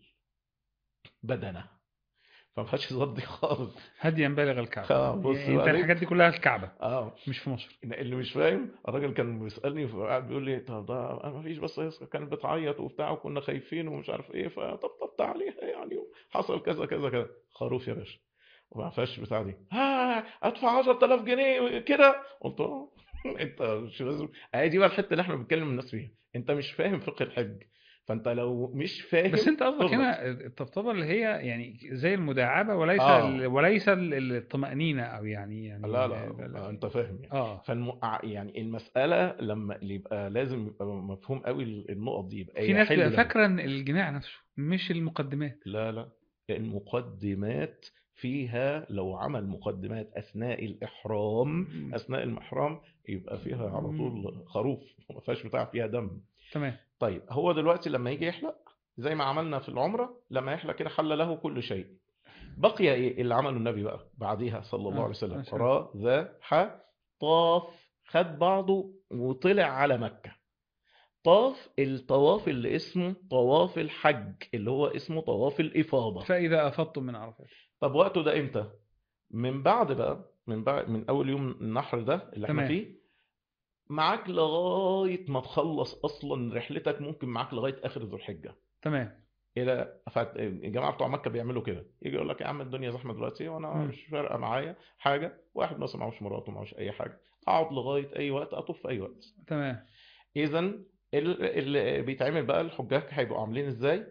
بدنه، فما فيهاش هزار دي خالص. هديا بالغ الكعبة، اه بص يعني انت بقى دي. الحاجات دي كلها الكعبة اه مش في مصر. اللي مش فاهم، الراجل كان بيسالني فقعد بيقول لي طب ده انا ما فيش، بس هي كانت بتعيط وبتاع وكنا خايفين ومش عارف ايه فطبطبت عليها يعني، حصل كذا كذا كذا. خروف يا باشا وما فيهاش بتاع دي. ها ادفع عشرة آلاف جنيه كده؟ قلت له انت مش لازم. هي دي بقى الحته اللي احنا بنتكلم الناس فيها، انت مش فاهم فقه الحج، فانت لو مش بس فاهم انت قصدك تغلط. هنا الطبطبة اللي هي يعني زي المداعبة، وليس ال- اه وليس ال- الطمأنينة، او يعني يعني لا ال- لا ال- آه، ال- انت فاهم يعني. اه فالم... ع- يعني المسألة لما اللي يبقى لازم يبقى مفهوم قوي النقط دي، يبقى في ناس بتبقى يحل له. فاكرة ان الجماع نفسه مش المقدمات. لا لا، المقدمات فيها لو عمل مقدمات أثناء الإحرام، م- أثناء الإحرام يبقى فيها على م- طول خروف، ما فيهاش بتاع فيها دم. تمام. طيب هو دلوقتي لما يجي يحلق زي ما عملنا في العمرة، لما يحلق كده حل له كل شيء. بقي ايه اللي عمله النبي بقى بعديها صلى الله عليه اه وسلم؟ عشان را ذا ح طاف، خد بعضه وطلع على مكة. طاف الطواف اللي اسمه طواف الحج اللي هو اسمه طواف الإفاضة. فإذا أفضتم من عرفات. طب وقته ده امتى؟ من بعد بقى، من بعد من اول يوم النحر ده اللي احنا تمام. فيه معاك لغايه ما تخلص اصلا رحلتك، ممكن معاك لغايه اخر ذو الحجه. تمام. الى فت... الجماعه بتوع مكه بيعملوا كده، يجي يقول لك يا عم الدنيا زحمه دلوقتي وانا مم. مش فارقه معايا حاجه، واحد مثلا معهوش مراته معهوش اي حاجه، اقعد لغايه اي وقت، اطوف في اي وقت. تمام. اذا اللي بيتعمل بقى الحجاج هيبقوا عاملين ازاي؟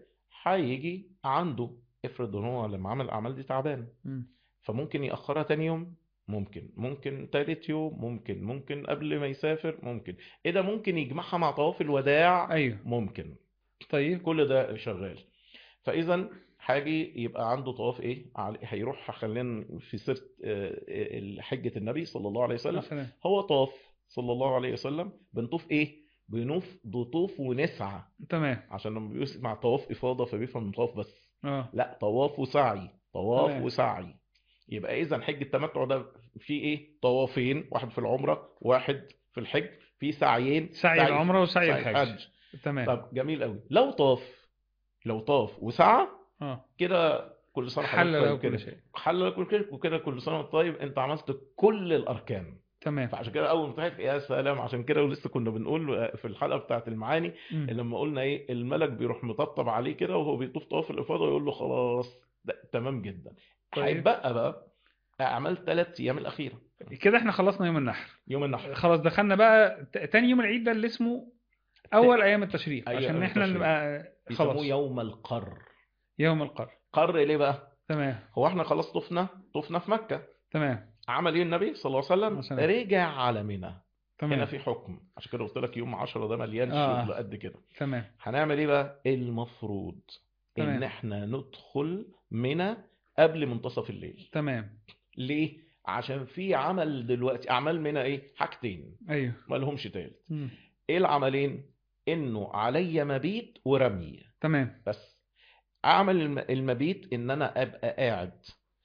هيجي عنده، افرض ان هو لما عمل الاعمال دي تعبان، مم. فممكن يأخرها تاني يوم، ممكن ممكن تالت يوم، ممكن ممكن قبل ما يسافر، ممكن ايه ده، ممكن يجمعها مع طواف الوداع، ايوه. ممكن. طيب. كل ده شغال. فاذا هاجي يبقى عنده طواف ايه عل- هيروح، خلينا في سيره آه، آه، حجه النبي صلى الله عليه وسلم. مثلا. هو طاف صلى الله عليه وسلم، بنطوف ايه؟ بنوف بطوف ونسعى. تمام. عشان لما بيسمع طواف افاضه فبيفهم من طواف بس، اه. لا، طواف وسعي، طواف تمام. وسعي. يبقى اذا حج التمتع ده فيه ايه؟ طوافين، واحد في العمره واحد في الحج، في سعيين، سعي سعي العمرة وسعي سعي الحج. الحج. تمام. طب جميل قوي. لو طاف لو طاف وسعى اه. كده، كل سنه حل حضرتك له طيب كل كده، شيء. حل كل كده وكده، كل سنه وانت طيب، انت عملت كل الاركان. تمام. فعشان كده اول ما تحت يا سلام، عشان كده ولسه كنا بنقول في الحلقه بتاعت المعاني، مم. لما قلنا ايه، الملك بيروح مطبطب عليه كده وهو بيطوف طواف الافاضه، ويقول له خلاص ده تمام جدا. طيب. هيبقى بقى اعمال ثلاث ايام الاخيره، كده احنا خلصنا يوم النحر. يوم النحر. خلاص دخلنا بقى ت- تاني يوم العيد ده اللي اسمه اول ت- ايام التشريق، عشان ايام احنا التشريق نبقى بيسموه خلاص. يوم القر. يوم القر. قر ليه بقى؟ تمام. هو احنا خلاص طفنا طفنا في مكه، تمام. عمل ايه النبي صلى الله عليه وسلم؟ مثلا. رجع على منى. هنا تمام. في حكم، عشان كده قلت لك يوم عشرة ده مليان اه. شغل آه. قد كده. تمام. هنعمل ايه بقى؟ المفروض ان تمام. احنا ندخل منى قبل منتصف الليل. تمام. ليه؟ عشان في عمل دلوقتي، اعمال منى ايه؟ حاجتين ايوه. ما لهمش تالت. مم. ايه العملين؟ انه علي مبيت ورمي تمام. بس. اعمل الم- المبيت ان انا ابقى قاعد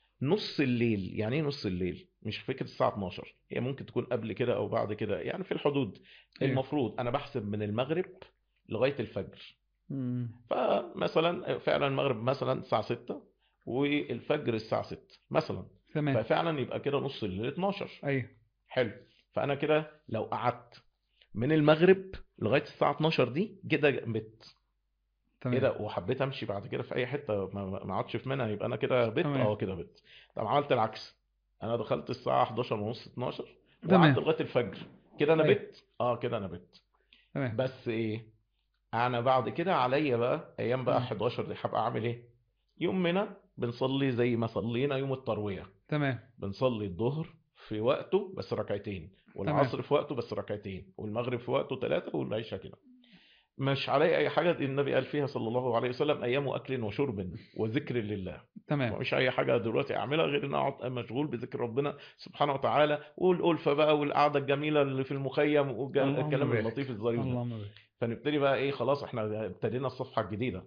نص الليل. يعني ايه نص الليل؟ مش فكرة الساعة اتناشر، هي ممكن تكون قبل كده او بعد كده، يعني في الحدود. ايوه. المفروض انا بحسب من المغرب لغاية الفجر. مم. فمثلا فعلا المغرب مثلا الساعة ستة، والفجر الساعة ستة مثلا، تمام. ففعلا يبقى كده نص الليل اتناشر. ايوه. حلو. فانا كده لو قعدت من المغرب لغاية الساعة اتناشر دي كده بت ايه تمام. ده، وحبيت امشي بعد كده في اي حته، ما ما ما اقعدش في منى، يبقى انا كده بت تمام. اه كده بت. طب عملت العكس، انا دخلت الساعه حداشر ونص اتناشر وقعدت تمام. لغايه الفجر، كده انا ايوه. بت اه كده انا بت. تمام. بس ايه، انا بعد كده عليا بقى ايام بقى مم. حداشر دي هبقى اعمل ايه؟ يوم منى بنصلي زي ما صلينا يوم الترويه، تمام. بنصلي الظهر في وقته بس ركعتين، تمام. والعصر في وقته بس ركعتين، والمغرب في وقته ثلاثه، والعشاء كده. مش علي اي حاجه دي النبي قال فيها صلى الله عليه وسلم ايام اكل وشرب وذكر لله. تمام. مش اي حاجه دلوقتي اعملها غير ان اقعد مشغول بذكر ربنا سبحانه وتعالى، والالفه بقى والقعده الجميله اللي في المخيم اللهم والكلام بارك. اللطيف الظريف ده. اللهم بارك. فنبتدي بقى ايه، خلاص احنا ابتدينا الصفحه الجديده،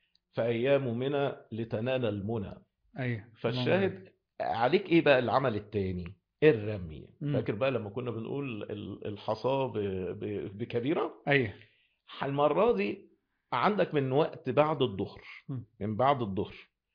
فايام منى لتنال المنى. ايوه. اللهم بارك. فالشاهد عليك ايه بقى العمل التاني؟ الرمي. مم. فاكر بقى لما كنا بنقول ال- الحصاه ب- ب- بكبيره؟ ايوه. المرة دي عندك من وقت بعد الظهر، مم. من بعد الظهر.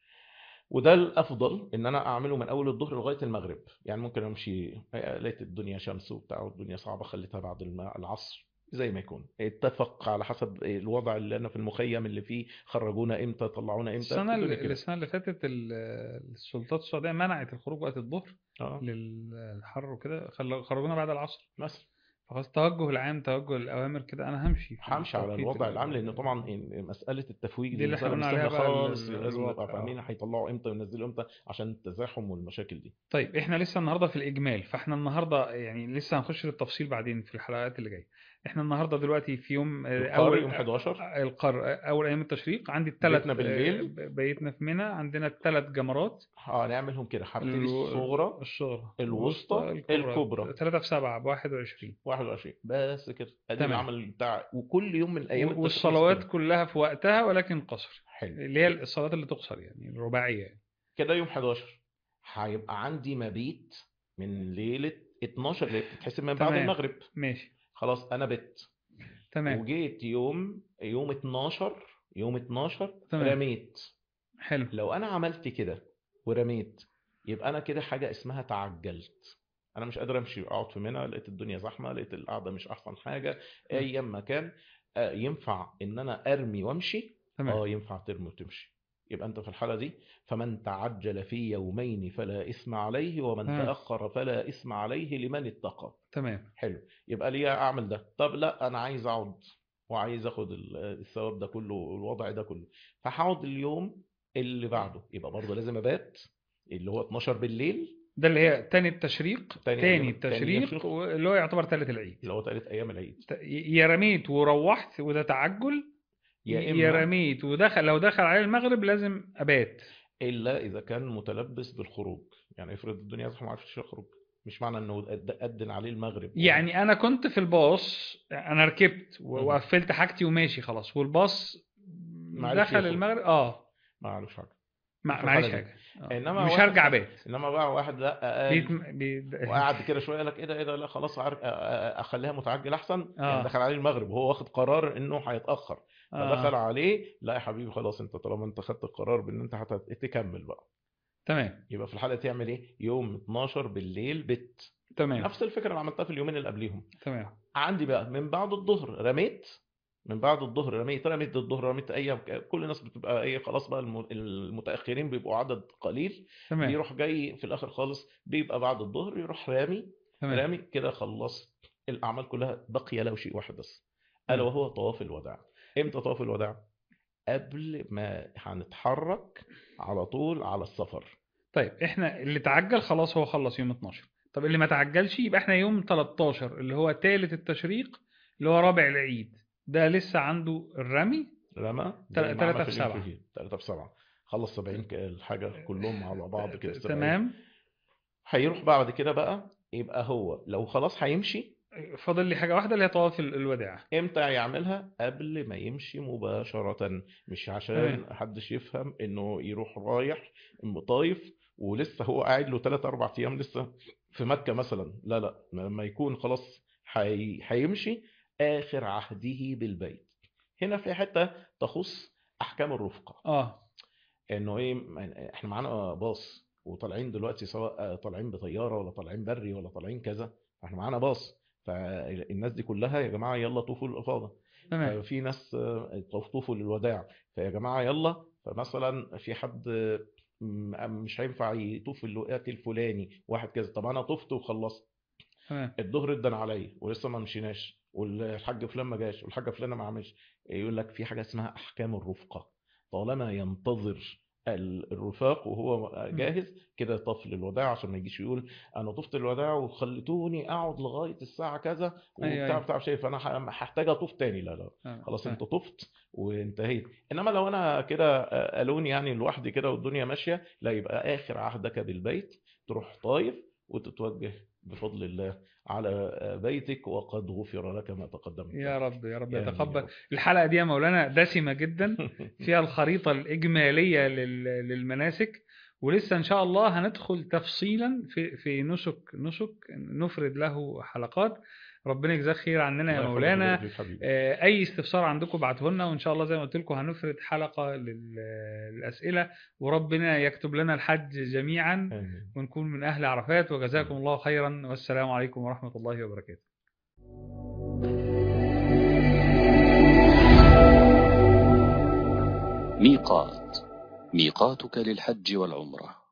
وده الافضل ان انا اعمله من اول الظهر لغايه المغرب. يعني ممكن امشي لقيت الدنيا شمس وبتاع والدنيا صعبه، خليتها بعد الم- العصر، زي ما يكون اتفق على حسب الوضع اللي انا في المخيم اللي فيه، خرجونا امتى طلعونا امتى السنة الدنيا اللي كده. السنة اللي فاتت ال- السلطات السعودية منعت الخروج وقت الظهر اه للحر وكده، خل- خرجونا بعد العصر. مثلا فخلاص التوجه العام، توجه الأوامر كده، أنا همشي في همشي على التوقيت الوضع العام، لان ال- طبعا إن مساله التفويج دي دي اللي احنا مساله مش قلنا عليها سهله بقى ال- خالص، ال- لازم نبقى الواقع. فاهمين اه. هيطلعوا امتى وينزلوا امتى عشان التزاحم والمشاكل دي. طيب احنا لسه النهارده في الإجمال، فاحنا النهارده يعني لسه هنخش في التفصيل بعدين في الحلقات اللي جايه. احنا النهارده دلوقتي في يوم آه، القارئ أول يوم حداشر، آه، القر آه، أول أيام التشريق. عندي الثلاث بيتنا بالليل. بيتنا في منى، عندنا الثلاث جمرات. اه نعملهم كده، هبتدي الو- الصغرى، الصغرى الوسطى، الوسطى الكبرى. الكبرى. ثلاثة في سبعة بواحد وعشرين. واحد وعشرين بس كده، ادي تمام. العمل بتاع، وكل يوم من ايام و- التشريق نفس والصلوات الكلام. كلها في وقتها ولكن قصر، حلو. اللي هي الصلوات اللي تقصر يعني الرباعية يعني. كده يوم حداشر هيبقى عندي مبيت من ليله اتناشر اللي بتتحسب من بعد تمام. المغرب. ماشي. خلاص انا بت، تمام. وجيت يوم يوم اتناشر، يوم اتناشر تمام. رميت. حلو. لو انا عملت كده ورميت، يبقى انا كده حاجه اسمها تعجلت. انا مش قادر امشي، اقعد في منى لقيت الدنيا زحمه، لقيت القعده مش احسن حاجه، م. ايا ما كان، آه، ينفع ان انا ارمي وامشي؟ تمام. اه ينفع ترمي وتمشي. يبقى انت في الحاله دي فمن تعجل في يومين فلا اثم عليه، ومن تمام. تاخر فلا اثم عليه لمن اتقى. تمام. حلو. يبقى ليه اعمل ده؟ طب لا انا عايز اقعد وعايز اخد ال- الثواب ده كله والوضع ده كله، فهقعد اليوم اللي بعده، يبقى برضه لازم ابات اللي هو اتناشر بالليل. ده اللي هي تاني التشريق، تاني تاني ايام تاني ايام التشريق شيخ، اللي هو يعتبر تالت العيد. اللي هو تالت ايام العيد. ت- يا رميت وروحت وده تعجل، يا يا اما رميت ودخل، لو دخل عليه المغرب لازم ابات. الا اذا كان متلبس بالخروج، يعني افرض الدنيا زحمه ما عرفتش اخرج، مش معنى انه أد- أدن عليه المغرب و... يعني انا كنت في الباص، انا ركبت و- مهم. وقفلت حاجتي وماشي خلاص، والباص ما عرفش دخل يخرج، المغرب، اه ما عملوش حاجه مع- في الحاله معليش دي. حاجه، اه انما مش واحد هرجع خ... بات. انما بقى واحد لا بيت... قال بيت... وقعد كده شويه، قال لك ايه ده ايه ده، لا خلاص عارف، أ- أ- اخليها متعجل احسن، يعني دخل اه عليه المغرب وهو واخد قرار انه هيتاخر، فدخل اه عليه، لا يا حبيبي خلاص انت طالما انت خدت القرار بان انت هتكمل بقى. تمام. يبقى في الحاله دي تعمل ايه؟ يوم اتناشر بالليل بت. تمام. نفس الفكره اللي عملتها في اليومين اللي قبليهم. تمام. عندي بقى من بعد الظهر رميت، من بعد الظهر رميت، رميت الظهر رميت ايام، كل الناس بتبقى ايه خلاص بقى، الم- المتاخرين بيبقوا عدد قليل، تمام. بيروح جاي في الاخر خالص بيبقى بعد الظهر يروح رامي، تمام. رامي كده خلص الاعمال كلها، بقي له شيء واحد بس، الا تمام. وهو طواف الوداع. امتى طواف الوداع؟ قبل ما هنتحرك على طول على السفر. طيب احنا اللي تعجل خلاص هو خلص يوم اتناشر. طب اللي ما تعجلش يبقى احنا يوم تلتاشر اللي هو تالت التشريق، اللي هو رابع العيد، ده لسه عنده الرمي. رمى زي تل- ما عمل تلاتة في في اليوم سبعة. في ثلاثة في سبعة، خلص سبعين ك- الحاجة كلهم على ت- بعض كده ت- السبعين. تمام. هيروح بعد كده بقى، يبقى هو لو خلاص هيمشي، فاضل لي حاجة واحدة اللي هي طواف ال- الوداع. امتى يعملها؟ قبل ما يمشي مباشرة، مش تمام. عشان محدش يفهم انه يروح رايح طايف ولسه هو قاعد له ثلاثة أربعة ايام لسه في مكة مثلا، لا لا، لما يكون خلاص هي... هيمشي آخر عهده بالبيت. هنا في حتة تخص أحكام الرفقة، اه انه ايه، احنا معانا باص وطالعين دلوقتي، سواء طالعين بطياره ولا طالعين بري ولا طالعين كذا، احنا معانا باص، فالناس دي كلها يا جماعه يلا طوفوا الافاضه، تمام. ففي ناس آه، طوفوا للوداع، فيا جماعه يلا، فمثلا في حد م- مش هينفع يطوف الوقت الفلاني، واحد كذا، طب انا طفت وخلصت، تمام. الظهر ادن عليا ولسه ما مشيناش، والحاج فلان ما جاش والحاجه فلانه ما عملش، يقول لك في حاجه اسمها احكام الرفقه، طالما ينتظر ال- الرفاق وهو م. جاهز كده طف للوداع، عشان ما يجيش يقول انا طفت الوداع وخليتوني اقعد لغايه الساعه كذا ايوه وبتاع ايوه. بتاع شايف انا ه- هحتاج اطوف تاني، لا لا، آه. خلاص انت تمام. طفت وانتهيت. انما لو انا كده الون يعني لوحدي كده والدنيا ماشيه، لا، يبقى اخر عهدك بالبيت تروح طايف وتتوجه بفضل الله على بيتك، وقد غفر لك ما تقدم من يا ذنبك. رب يا رب آمين يا يتقبل. رب. الحلقة دي يا مولانا دسمة جدا، فيها الخريطة الإجمالية لل- للمناسك، ولسه إن شاء الله هندخل تفصيلا في في نسك نسك نفرد له حلقات. ربنا يجزاك خير عننا يا الله يحفظك ويبارك مولانا. فيك حبيبي. آه، أي استفسار عندكم ابعتوه لنا، وإن شاء الله زي ما قلت لكم هنفرد حلقة لل- للأسئلة، وربنا يكتب لنا الحج جميعا آمين. ونكون من أهل عرفات. وجزاكم آمين. الله خيرا، والسلام عليكم ورحمة الله وبركاته. ميقات، ميقاتك للحج والعمرة.